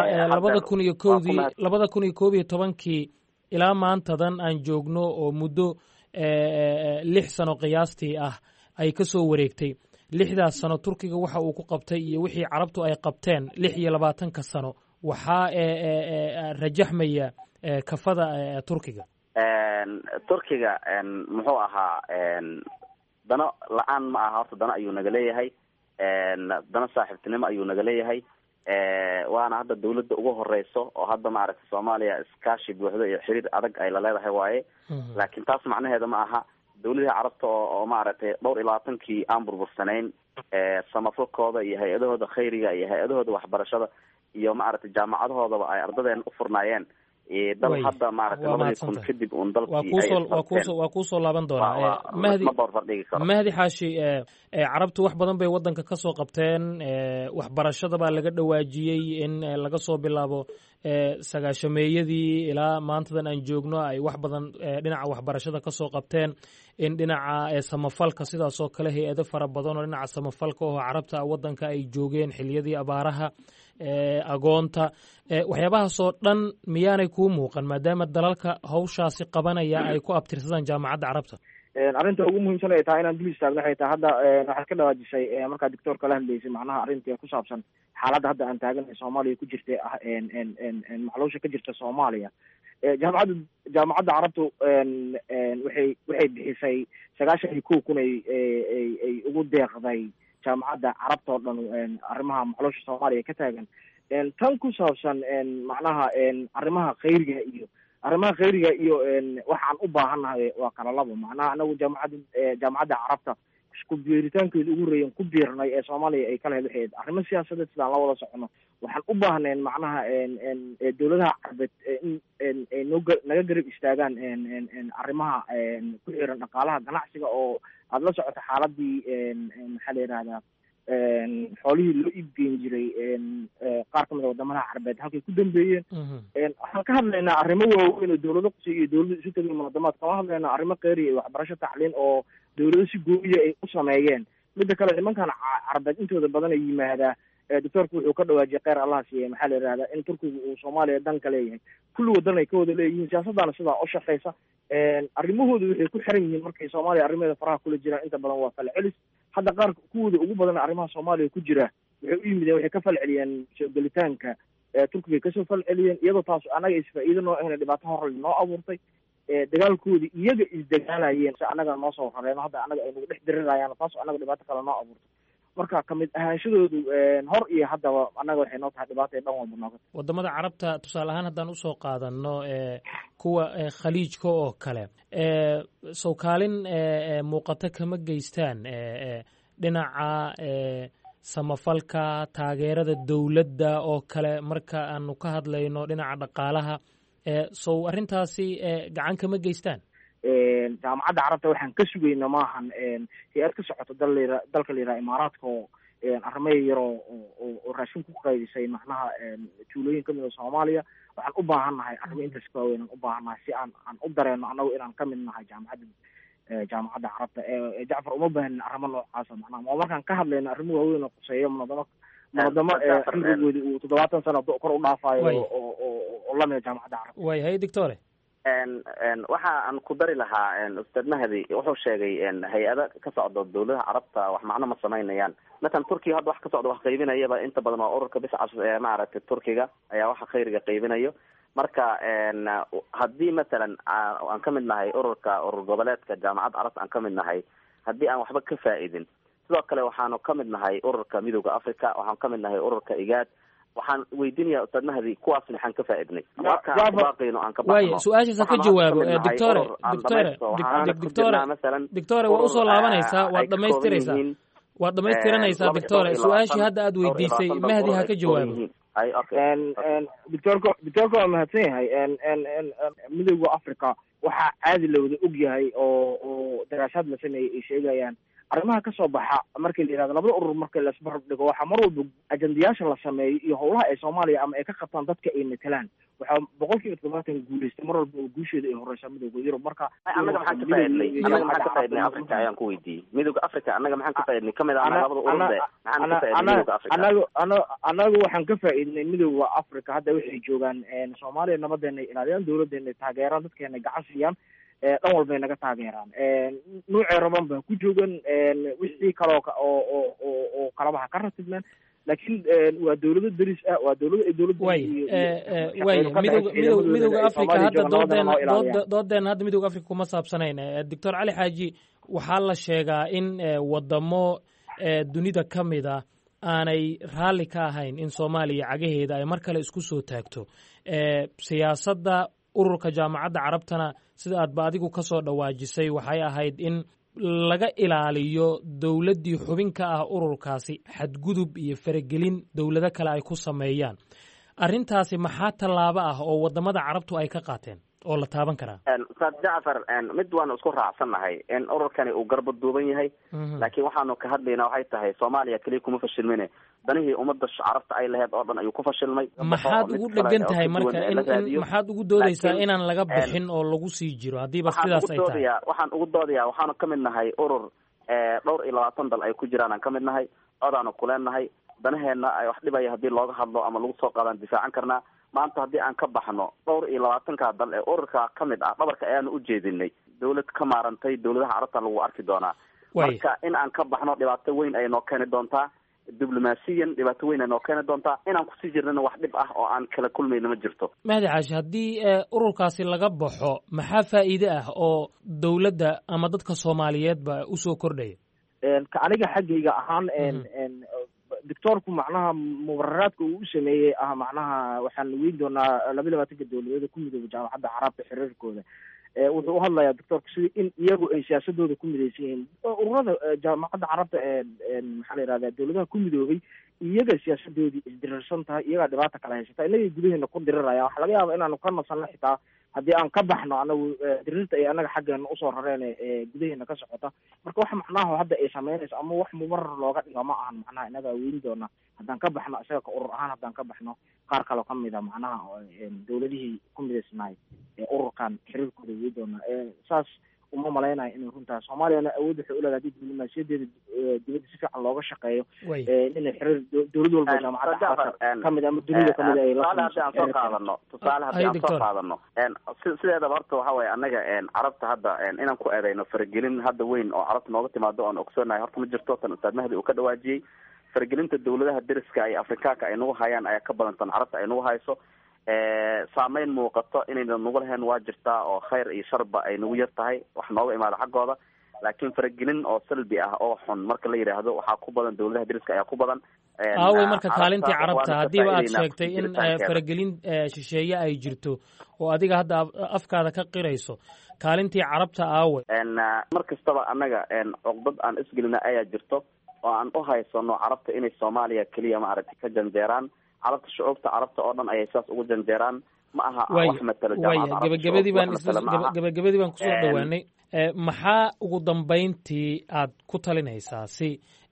2011 ilaa maantadan aan joogno oo muddo 6 sano qiyaastii ah ay ka soo wareegtay 6daas sano turkiga waxa uu ku qabtay iyo wixii carabtu ay qabteen 26 sano waxaa rajaxmaya kafada turkiga turkiga muxuu ahaa dano la-aan ma aha horta dano ayuu naga leeyahay dano saaxiibtinimo ayuu naga leeyahay waana hadda dawladda ugu horeyso oo hadda maaragtay soomaaliya iskaashi buuxdo iyo xiriir adag ay la leedahay waaye laakiin taas macnaheeda ma aha dawladihii carabta oo maaragtay 22 aan burbursanayn samafalkooda iyo hay-adahooda khayriga iyo hay-adahooda waxbarashada iyo maaragtay jaamacadahoodaba ay ardadeen u furnaayeen dal hadda maaragtay 2000 kadib un dalkii waa kuusoo laaban doonaa mahdi xaashi carabtu wax badan bay waddanka ka soo qabteen waxbarashada baa laga dhawaajiyey in laga soo bilaabo 90meeyadii ilaa maantadan aan joogno ay wax badan dhinaca waxbarashada ka soo qabteen in dhinaca samafalka sidaasoo kale hay-ado fara badan oo dhinaca samafalka oo carabta waddanka ay joogeen xiliyadii abaaraha agoonta waxyaabahaasoo dhan miyaanay kuu muuqan maadaama dalalka hawshaasi qabanaya ay ku abtirsadaan jaamacadda carabta arrinta ugu muhiimsan ay tahay inaan dul istaagno waxay tahay hadda waxaad ka dhawaajisay markaa doctor kala hadlaysay macnaha arrinta ku saabsan xaaladda hadda aan taagan soomaaliya ku jirta maxluusha ka jirta soomaaliya jaamacadda carabtu waxay bixisay 91,000 ay ugu deeqday jaamacadda carabta oo dhan arrimaha maxluusha soomaaliya ka taagan tan ku saabsan macnaha arrimaha khayriga iyo waxaan u baahannahay waa kala labo. macnaha anagu jaamacadda carabta ku biiritaankeedu ugu horeeyan ku biirnay ee soomaaliya ay kala hedexeed arrimo siyaasadeed sidaan la wada socono. waxaan u baahneen macnaha dowladaha carbeed in ay naga garab istaagaan arrimaha ku xiran dhaqaalaha ganacsiga oo aada la socoto xaaladii maxaa la yidhahdaa xoolihii loo iibgeyn jiray qaar kamid a wadamadaha carbeed halkay ku dambeeyeen. waxaan ka hadlaynaa arrimo waaweyn oo dowlado qusay iyo dowlada isu tagay munaadamaad. kama hadlaynaa arrimo kheyriya iyo waxbarasho tacliin oo dowlado si gooyiya ay u sameeyeen. midda kale nimankan carbeed intooda badan ay yimaadaa doctoorku wuxuu ka dhawaajiyay kheyr allah siiye maxaa la yidhahdaa in turkiga uu soomaaliya dan ka leeyahay. kulli wadan ay ka wada leeyihiin siyaasaddaana sidaa u shaqeysa. arrimahooda waxay ku xiran yihiin markay soomaaliya arrimaheeda faraha kula jiraan inta badan waa falcelis. hadda qaar kuwooda ugu badan arrimaha soomaaliya ku jira waxay u yimideen waxay ka falceliyeen soo gelitaanka turkiga kasoo falceliyeen iyadoo taas annaga isfaa'iido noo ahna dhibaato hor noo abuurtay. dagaalkoodii iyaga isdagaalayeen si annaga noo soo rareeno hadda annaga ay nagu dhex dirirayaan taas annaga dhibaato kale noo abuurtay. marka kamid ahaanshadoodu hor iyo haddaba annaga waxay noo tahay dhibaato ee dhan walba nooga. wadamada carabta tusaale ahaan haddaan usoo qaadano kuwa khaliijka oo kale sow kaalin muuqato kama geystaan dhinaca samafalka taageerada dowladda oo kale marka aanu ka hadlayno dhinaca dhaqaalaha sow arrintaasi gacan kama geystaan? jaamacadda carabta waxaan ka sugayna maahan hay-ad ka socoto dalka la yidhaha imaaraadka oo arrimaha yar oo raashin ku qaydisay macnaha tuulooyin kamid a soomaaliya. waxaan u baahannahay arrimo intaas ka waaweyn aan u baahannahay si aan u dareeno annagu inaan kamid nahay jaamacadda carabta. jacfar uma baahanin arrimo noocaasa macnaha ma markaan ka hadlayno arrimo waaweyn oo quseeyo munadamo cimrigoodi uu 70 sano kor u dhaafayo oo lamida jaamacadda carabta. way hay doctore waxa aan ku dari lahaa ustaad mahdi wuxuu sheegay hay-ada ka socdo dowladaha carabta wax macno ma samaynayaan. matalan turkiga hadda wax ka socdo wax qaybinayaba inta badan waa ururka biscas ee maaragtay turkiga ayaa waxa khayriga qaybinayo. marka haddii matalan aan ka mid nahay urur goboleedka jaamacadda carabta aan ka mid nahay haddii aan waxba ka faa'idin sidoo kale waxaanu ka mid nahay ururka midowda africa waxaan ka mid nahay ururka igaad. waxaan weydiinayaa ustaad mahdi kuwaas maxaan ka faaidnay waaya su-aashaasa ka jawaabo doctore waa usoo laabanaysaa waad dhamaystiranaysaa doctore su-aashii hadda aad weydiisay mahdi ha ka jawaabo. doctorka waa mahadsan yahay. midowda africa waxaa caadi la wada og yahay oo daraasaad la sameeyey ay sheegayaan arrimaha kasoo baxa markii la yihahdo labada urur marka la isbarab dhigo waxaa mar walba ajandayaasha la sameeyo iyo howlaha ay soomaaliya ama ay ka qabtaan dadka ay matelaan waxaa 70% guuleystay mar walba oo guusheeda ay horeysaa midowda yurub. marka annaga maxaan ka faaidnay africa ayaan ku weydiiyey midowda africa annaga maxaan ka faaidnay kamid ah labada ururde maxaan ka faaidnay midowda africa annaga waxaan ka faaidnay midowda africa hadda waxay joogaan soomaaliya nabadeena ay ilaaliyaan dowladeena ay taageeraan dadkeena gacan siiyaan dhan walbay naga taageeraan nuucay raban baa ku joogan wixii kaloo oo kalabaha ka ratibnaan laakiin waa dowlado deris ah waa dowlado ay midowda africa hadda doodeena hadda midowda africa kuma saabsanayn. doctor cali xaaji waxaa la sheegaa in wadamo dunida ka mid a aanay raalli ka ahayn in soomaaliya cagaheeda ay mar kale isku soo taagto. siyaasadda ururka jaamacadda carabtana sida aadba adigu ka soo dhawaajisay waxay ahayd in laga ilaaliyo dowladdii xubin ka ah ururkaasi xadgudub iyo faragelin dowlado kale ay ku sameeyaan. arrintaasi maxaa tallaabo ah oo wadamada carabtu ay ka qaateen oo la taaban karaa? ustaad jacfar mid waanu isku raacsannahay in ururkani uu garba duuban yahay laakiin waxaanu ka hadlaynaa waxay tahay soomaaliya keliya kuma fashilmine danihii ummadda carabta ay laheyd oo dhan ayuu ku fashilmay. maxaad ugu dhegan tahay marka maxaad ugu doodaysaa inaan laga bixin oo lagu sii jiro haddiiba sidaas ay tahay? waxaan ugu doodayaa waxaanu ka mid nahay urur dhowr iyo 20 dal ay ku jiraan aan ka mid nahay codaanu kuleennahay danaheenna ay wax dhibaya haddii looga hadlo ama lagu soo qaadaan difaacan karnaa. maanta haddii aan ka baxno dhowr iyo 20 dal ee ururka ka mid ah dhabarka ayaanu u jeedinay dowlad ka maarantay dowladaha carabta lagu arki doonaa. marka in aan ka baxno dhibaato weyn ay noo keeni doontaa diblomaasiyan dhibaato weyn ay noo keeni doontaa inaan kusii jirnana wax dhib ah oo aan kala kulmayna ma jirto. mahdi caashi haddii ururkaasi laga baxo maxaa faa'iide ah oo dowladda ama dadka soomaaliyeedba usoo kordhaya? ka aniga xaggayga ahaan doctoorku macnaha mubararaadka uu u sameeyey macnaha waxaan weyn doonaa 22 dowladood ku midooba jaamacadda carabta xiriirkooda wuxuu u hadlayaa doctoorku sida in iyagu ay siyaasadooda ku midaysan yihiin ururada jaamacadda carabta maxaa la yidhahdaa dowladaha ku midoobay iyaga siyaasadoodii isdirirsan tahay iyagaa dhibaata kala haysata inagay gudaheena ku diriraya waxa laga yaaba inaanu ka nasanno xitaa haddii aan ka baxno anagu dirirta ay anaga xaggeena usoo rareen gudaheena ka socota marka wax macnaha hadda ay sameynayso ama wax mubarar looga dhigo ma ahan macnaha inaga weyn doona haddaan ka baxno isaga ka urur ahaan haddaan ka baxno qaar kaloo kamida macnaha dowladihii ku midaysnaay ururkan xiriirkooda weyn doona saas uma malaynayo inay runtaa soomaaliyana awood waxay uleedahay hadii diblomaasiyadeeda dibadda si fiican looga shaqeeyo inay xiriir dowlad walba jaamacadda kamid ama dunida kamid ay tusaale haddii aan soo qaadano sideedaba horta waxa weye anaga carabta hadda inaan ku eedayno faragelin hadda weyn oo carabta nooga timaado oon ogsoonahay horta ma jirto tan ustaad mahdi uu ka dhawaajiyey faragelinta dowladaha deriska iyo afrikaanka ay nagu hayaan ayaa ka badan tan carabta ay nagu hayso saameyn muuqato inayna nagu lahayn waa jirtaa oo khayr iyo sharba ay nagu yar tahay wax nooga imaado xaggooda laakiin faragelin oo salbi ah oo xun marka la yidhaahdo waxaa ku badan dowladaha deriska ayaa ku badan aawey marka kaalintii carabta haddiiba aad sheegtay in faragelin shisheeye ay jirto oo adiga hadda afkaada ka qirayso kaalintii carabta aawey mar kastaba annaga cuqdad aan isgelina ayaa jirto oo aan u haysano carabta inay soomaaliya keliya maaragtay ka janjeeraan carabta shucuubta carabta oo dhan ayay saas ugu janjeeraan ma aha wax matalo gabagabadii baan kusoo dhawaanay maxaa ugu dambayntii aad ku talinaysaa si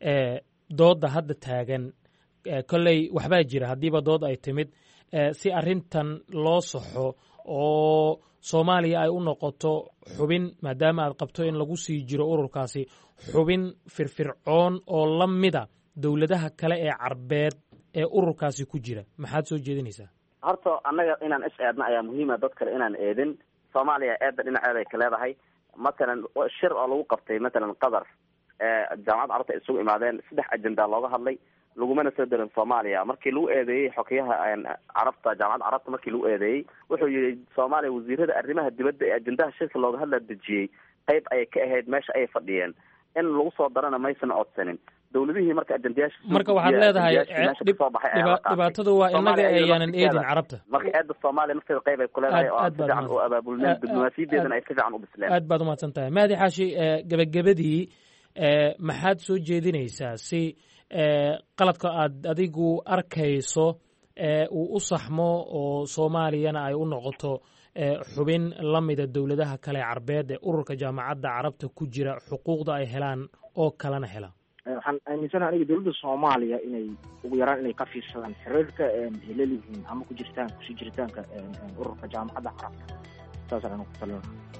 dooda hadda taagan kolley waxbaa jira haddiiba dood ay timid si arrintan loo saxo oo soomaaliya ay u noqoto xubin maadaama aad qabto in lagu sii jiro ururkaasi xubin firfircoon oo la mida dowladaha kale ee carbeed ee ururkaasi ku jira maxaad soo jeedinaysaa horta annaga inaan is eedna ayaa muhiima dad kale inaan eedin soomaaliya eedda dhinaceeda ay ka leedahay matalan shir oo lagu qabtay matalan qatar jaamacadda carabta ay isugu imaadeen 3 ajenda looga hadlay lagumana soo darin soomaaliya markii lagu eedeeyey xokeyaha carabta jaamacadda carabta markii lagu eedeeyey wuxuu yihi soomaaliya wasiirada arrimaha dibadda ee ajendaha shirka looga hadla dejiyey qayb ayay ka ahayd meesha ayay fadhiyeen in lagu soo darana maysan codsanin dowladihii marka ajendayaasha marka waxaad leedahay dhibaatadu waa inaga ayaanan eedin carabta marka eedda soomaaliya nafteeda qayb ay ku leedahay oo si fiican u abaabulneen diblomaasiyadeedana ay si fiican u bisleen aad baad umahadsan tahay mahdi xaashi gabagabadii maxaad soo jeedinaysaa si qaladka aad adigu arkayso uu u saxmo oo soomaaliyana ay u noqoto xubin la mida dowladaha kale carbeed ee ururka jaamacadda carabta ku jira xuquuqda ay helaan oo kalena hela waxaan aaminsanaha aniga dowladda soomaaliya inay ugu yaraan inay ka fiirsadaan xiriirka helalihiin ama kusii jiritaanka ururka jaamacadda carabta saasaan anigu ku talin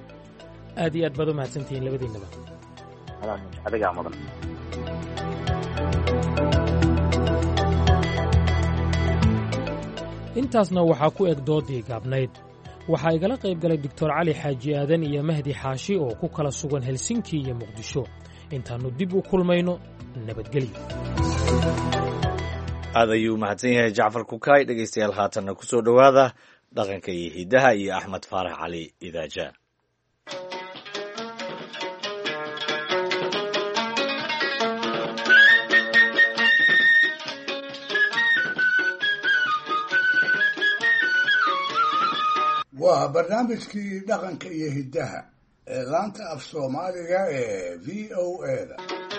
aad iyo aad baad umahadsantihiin labadiinaba adigaa mudan intaasna waxaa ku eg doodii gaabnayd waxaa igala qayb galay doctor cali xaaji aadan iyo mahdi xaashi oo ku kala sugan helsinki iyo muqdisho intaannu dib u kulmayno nabadgelyo aad ayuu u mahadsan yahay jacfar kukaay dhegaystayaal haatanna ku soo dhowaada dhaqanka iyo hiddaha iyo axmed faarax cali idaaja waa barnaamijkii dhaqanka iyo hiddaha ee laanta af soomaaliga ee v o a-da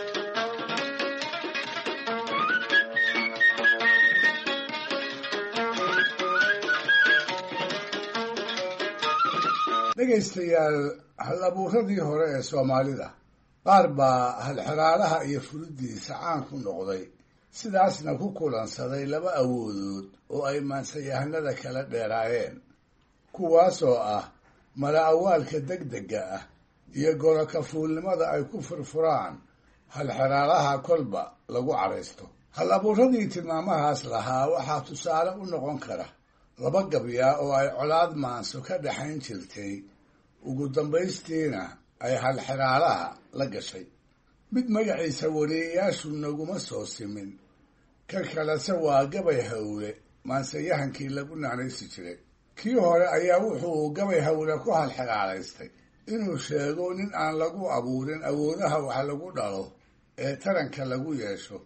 dhegaystayaal hal-abuuradii hore ee soomaalida qaar baa halxiraalaha iyo furiddiisa caan ku noqday sidaasna ku kulansaday laba awoodood oo ay maansayahanada kala dheeraayeen kuwaasoo ah mala awaalka degdega ah iyo gorokafuulnimada ay ku furfuraan halxiraalaha kolba lagu cadhaysto hal-abuuradii tilmaamahaas lahaa waxaa tusaale u noqon kara laba gabyaa oo ay colaad maanso ka dhaxayn jirtay ugu dambaystiina ay halxiraalaha la gashay mid magaciisa wariyayaashu naguma soo simin ka kalese waa gabay hawle maansayahankii lagu naanaysi jiray kii hore ayaa wuxuu gabay hawle ku halxiraalaystay inuu sheego nin aan lagu abuurin awoodaha wax lagu dhalo ee taranka lagu yeesho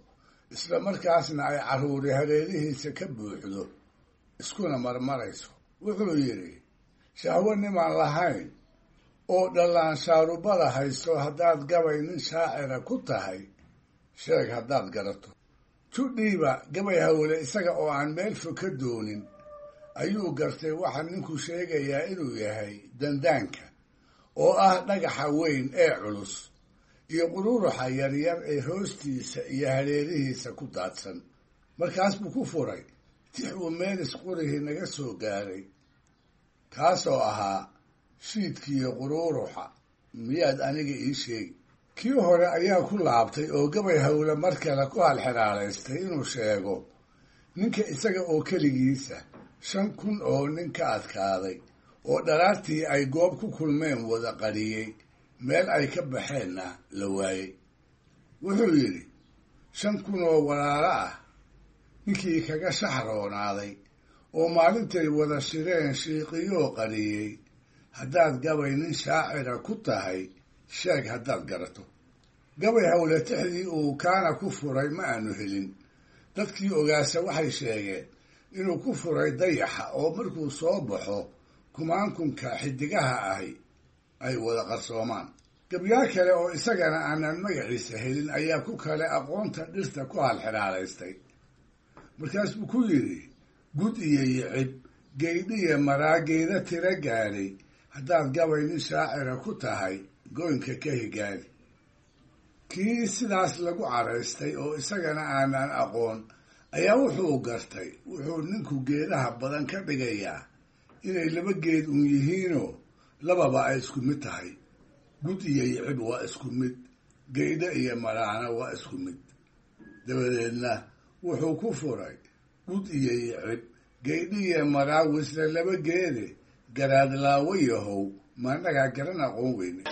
isla markaasna ay carruuri hareerihiisa ka buuxdo iskuna marmarayso. wuxuu yidhi shahwo nimaan lahayn oo dhallaan shaarubada haysto haddaad gabay nin shaacira ku tahay sheeg haddaad garato. judhiiba gabay hawle isaga oo aan meel fog ka doonin ayuu gartay waxa ninku sheegayaa inuu yahay dandaanka oo ah dhagaxa weyn ee culus iyo quruuruxa yaryar ee hoostiisa iyo hareerihiisa ku daadsan. markaas buu ku furay tix uu meelis qurihii naga soo gaaray kaasoo ahaa shiidkiiyo quruuruxa miyaad aniga ii sheegi. kii hore ayaa ku laabtay oo gabay hawle mar kale ku halxiraalaystay inuu sheego ninka isaga oo keligiisa 5,000 oo nin ka adkaaday oo dharaartii ay goob ku kulmeen wada qariyey meel ay ka baxeenna la waayey. wuxuu yidhi 5,000 oo walaalo ah ninkii kaga shaxroonaaday oo maalintay wada shireen shiiqiyoo qariyey haddaad gabay nin shaacira ku tahay sheeg haddaad garato. gabay hawle tixdii uu kaana ku furay ma aanu helin. dadkii ogaasa waxay sheegeen inuu ku furay dayaxa oo markuu soo baxo kumaankunka xidigaha ahi ay wada qarsoomaan. gabyaa kale oo isagana aanan magaciisa helin ayaa ku kale aqoonta dhirta ku halxiraalaystay. markaas buu ku yidhi gud iyo yicib geydhiya maraageeda tira gaadhay haddaad gabay nin shaacira ku tahay goynka ka higaadi. kii sidaas lagu caraystay oo isagana aanan aqoon ayaa wuxuu gartay wuxuu ninku geedaha badan ka dhigayaa inay 2 geed un yihiinoo lababa ay isku mid tahay. gud iyo yicib waa isku mid, geydho iyo maraana waa isku mid. dabadeedna wuxuu ku furay gud iyo yicib geydhiyo maraa wisla 2 geede garaadlaawo yahow maanagaa garan aqoon weyne.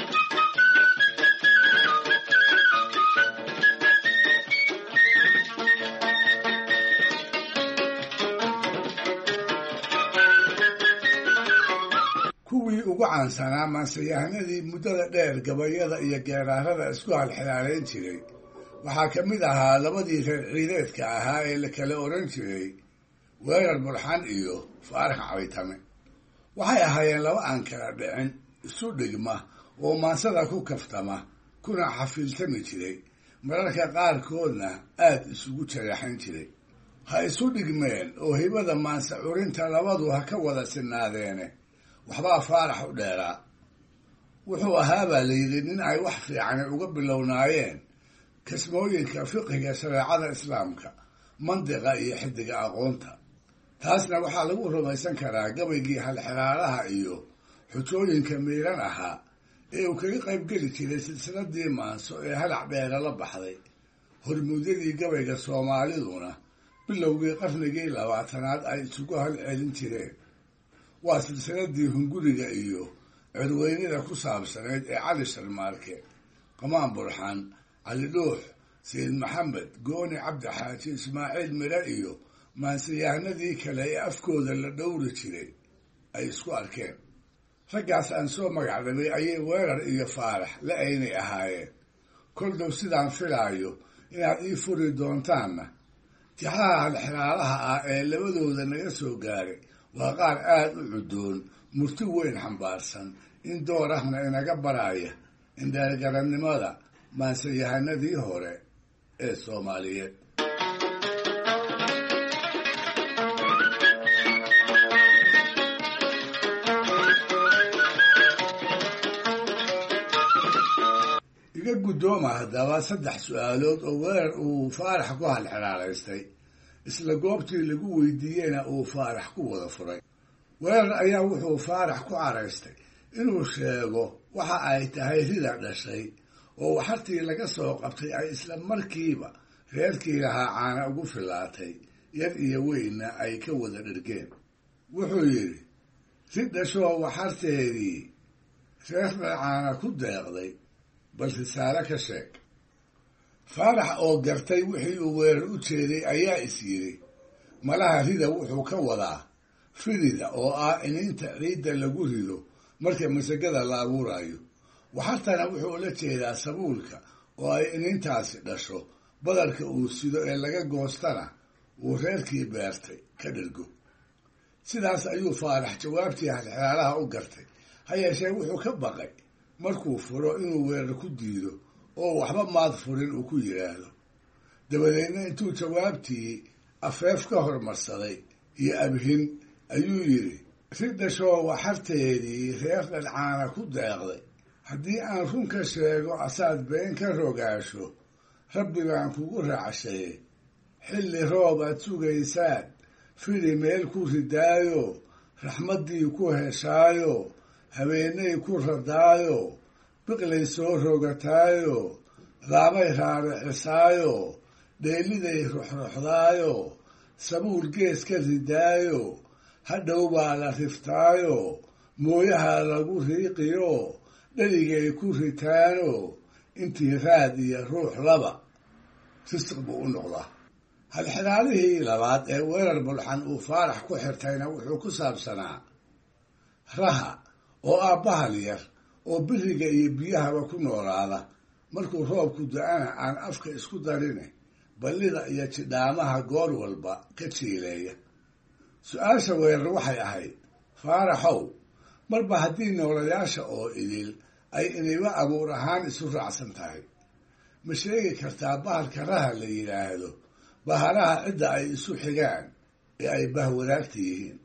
kuwii ugu caansanaa maansayahanadii muddada dheer gabayada iyo geeraarada isku halxilaalayn jiray waxaa ka mid ahaa 2 reer ciideedka ahaa ee la kala odhan jiray weerar burxan iyo faarax cawaytame. waxay ahaayeen 2 aan kala dhicin, isu dhigma oo maansada ku kaftama kuna xafiiltami jiray, mararka qaarkoodna aad isugu jareexan jiray. ha isu dhigmeen oo hibada maansa curinta labadu ha ka wada sinaadeene waxbaa faarax u dheeraa. wuxuu ahaabaa la yidhi nin ay wax fiicani uga bilownaayeen kasmooyinka fiqiga shareecada islaamka, mandiqa iyo xidiga aqoonta. taasna waxaa lagu rumaysan karaa gabaygii halxiraalaha iyo xujooyinka miiran ahaa ee uu kaga qaybgeli jiray silsiladii maanso ee halac dheera la baxday. hormuudyadii gabayga soomaaliduna bilowgii qarnigii 20aad ay isugu halcelin jireen. waa silsiladii hunguriga iyo cirweynida ku saabsanayd ee cali sharmaarke, qamaan burxan, cali dhuux, sayid maxamed, gooni cabdi xaaji, ismaaciil mire iyo maansayahanadii kale ee afkooda la dhowri jiray ay isku arkeen. raggaas aan soo magacdhabay ayay weerar iyo faarax la aynay ahaayeen. kol dhow sidaan filaayo inaad ii furi doontaanna tixaha halxiraalaha ah ee labadooda naga soo gaaray waa qaar aad u cudoon, murti weyn xambaarsan, in door ahna inaga baraya indheergarannimada maansayahanadii hore ee Soomaaliyeed. iga guddooma haddaba 3 su'aalood oo weerar uu faarax ku halxiraalaystay, isla goobtii lagu weydiiyeyna uu faarax ku wada furay. weerar ayaa wuxuu faarax ku caraystay inuu sheego waxa ay tahay rida dhashay oo waxartii laga soo qabtay ay isla markiiba reerkii lahaa caana ugu filaatay, yar iyo weynna ay ka wada dhergeen. wuxuu yidhi rid dhashoo waxarteedii reerna caana ku deeqday, bal risaale ka sheeg. faarax oo gartay wixii uu weerar u jeeday ayaa is yidhi malaha rida wuxuu ka wadaa firida oo ah in inta ciidda lagu rido marka masagada la abuurayo. waxartana wuxuu la jeedaa sabuulka oo ay inintaasi dhasho badarka uu sido ee laga goostana uu reerkii beertay ka dhergo. sidaas ayuu Faarax jawaabtii halxiraalaha u gartay. ha yeeshee wuxuu ka baqay markuu furo inuu weerar ku diido oo waxba maad furin uu ku yidhaahdo. dabadeedna intuu jawaabtii afeef ka hormarsaday iyo abhin ayuu yidhi, ridashoo waxarteedii reer dhalcaana ku deeqday. haddii aan run ka sheego asaad been ka rogaasho, rabbigaan kugu raacshaye. xilli roob aad sugaysaan fili meel ku ridaayo, raxmaddii ku heshaayo, habeenay ku radaayo, biqlay soo rogataayo, laabay raaricisaayo, dheeliday ruxruxdaayo, sabuul gees ka ridaayo, hadhow baa la riftaayo, mooyaha lagu riiqiyo, dhaligay ku ritaano, intii raad iyo ruux laba risiq buu u noqdaa. halxiraalihii labaad ee weerar bulxan uu Faarax ku xirtayna wuxuu ku saabsanaa raha oo ah bahal yar oo biriga iyo biyahaba ku noolaada. markuu roobku da-ana aan afka isku darine ballida iyo jidhaamaha goor walba ka jiileeya. su-aasha weerar waxay ahayd, Faaraxow, marba haddii noolayaasha oo idil ay iniba abuur ahaan isu raacsan tahay, ma sheegi kartaa bahalka raha la yidhaahdo bahalaha cidda ay isu xigaan ee ay bahwadaagta yihiin?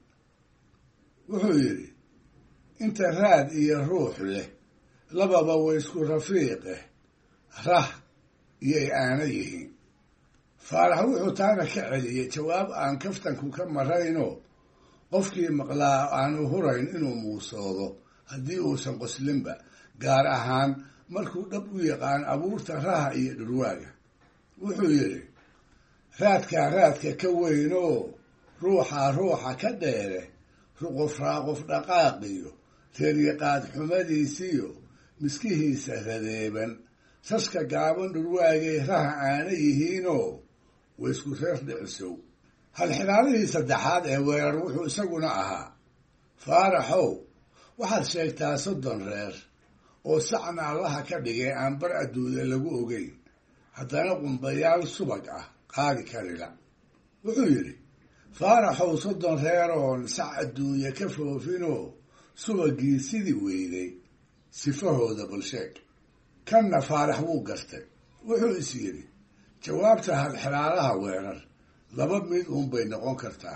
wuxuu yidhi, inta raad iyo ruux leh lababa way isku rafiiqeh, rah iyay aana yihiin. Faarax wuxuu taana ka celiyey jawaab aan kaftanku ka marayno qofkii maqlaa aanu hurayn inuu muusoodo haddii uusan qoslinba, gaar ahaan markuu dhab u yaqaan abuurta raha iyo dhurwaaga. wuxuu yidhi, raadkaa raadka ka weynoo ruuxaa ruuxa ka dheere, ruqof raaqof dhaqaaqiyo, reeryaqaad xumadiisiyo, miskihiisa radeeban, saska gaaban dhurwaagay raha aana yihiinoo way isku reer dhicisow. halxiraalihii saddexaad ee weerar wuxuu isaguna ahaa, Faaraxow, waxaad sheegtaa 30 reer oo sacna allaha ka dhigay aan bar adduunya lagu ogeyn, haddana qumbayaal subag ah qaadi karila. wuxuu yidhi, Faaraxow, 30 reer oon sac adduunya ka foofinoo subagii sidii weyday, sifahooda balsheeg. kanna Faarax wuu gartay. wuxuu is yidhi, jawaabta halxiraalaha weerar laba mid uunbay noqon kartaa.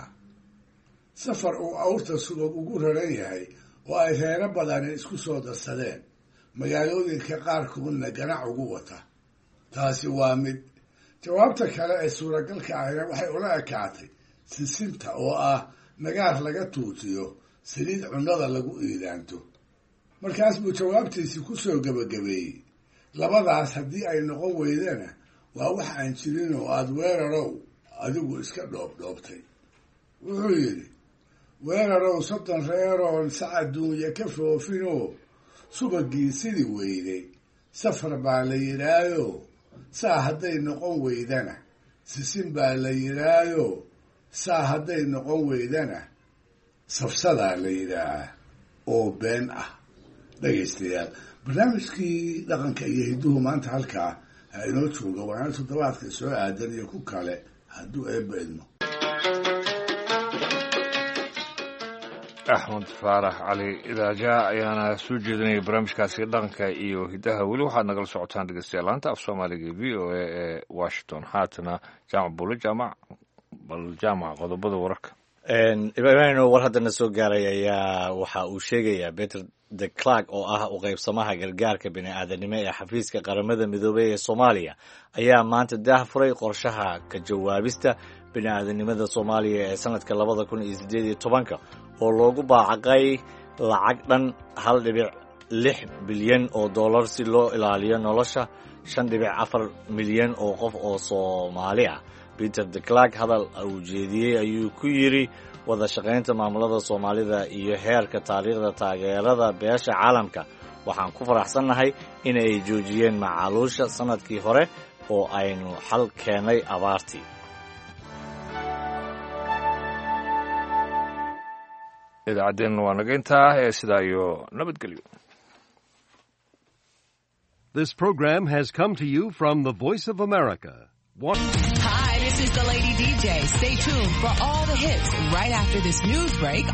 safar uu awrta subag ugu raran yahay oo ay reero badani isku soo darsadeen, magaalooyinka qaarkoodna ganac ugu wata. taasi waa mid. jawaabta kale ee suuragalka ahina waxay ula ekaatay sisinta oo ah nagaar laga tuutiyo saliid cunnada lagu iidaanto. markaas buu jawaabtiisii ku soo gebagabeeyey, labadaas haddii ay noqon weydana waa wax aan jirin oo aada weerarow adigu iska dhoobdhoobtay. wuxuu yidhi, weerarow 30 reeroon sac adduunya ka foofinoo subagii sidii weyday, safar baa la yidhaayo, saa hadday noqon weydana sisin baa la yidhaayo, saa hadday noqon weydana safsadaa la yidhaahaa oo been ah. dhegaystayaal, barnaamijkii dhaqanka iyo hidduhu maanta halkaa ha inoo jooga. waana toddobaadka soo aadan iyo ku kale hadduu eebba idmo. axmed faarax cali idaaja ayaana soo jeedinaya barnaamijkaasi dhaqanka iyo hiddaha. weli waxaad nagala socotaan dhegeystayaal laanta af soomaaliga v o a ee washington. haatana jaamac buule jaamac qodobada wararka. ibraahim war haddana soo gaaray ayaa waxa uu sheegayaa Peter de Klerk oo ah u qaybsamaha gargaarka bini'aadanimo ee xafiiska qaramada midoobay ee Soomaaliya ayaa maanta daahfuray qorshaha ka jawaabista bini'aadanimada Soomaaliya ee sanadka 2018 oo loogu baaqay lacag dhan 1.6 bilyan oo dollar si loo ilaaliyo nolosha 5.4 milyan oo qof oo Soomaali ah. Peter de Klerk hadal uu jeediyey ayuu ku yiri wada shaqaynta maamulada Soomaalida iyo heerka taariikhda taageerada beesha caalamka. waxaan ku faraxsanahay in ay joojiyeen macaluusha sanadkii hore oo aynu xal keenay abaartii. idaacadeenna waa naga intaa ee sidaa iyo nabadgelyo. This program has come to you from the Voice of America, Hi, this is the Lady DJ. Stay tuned for all the hits right after this news break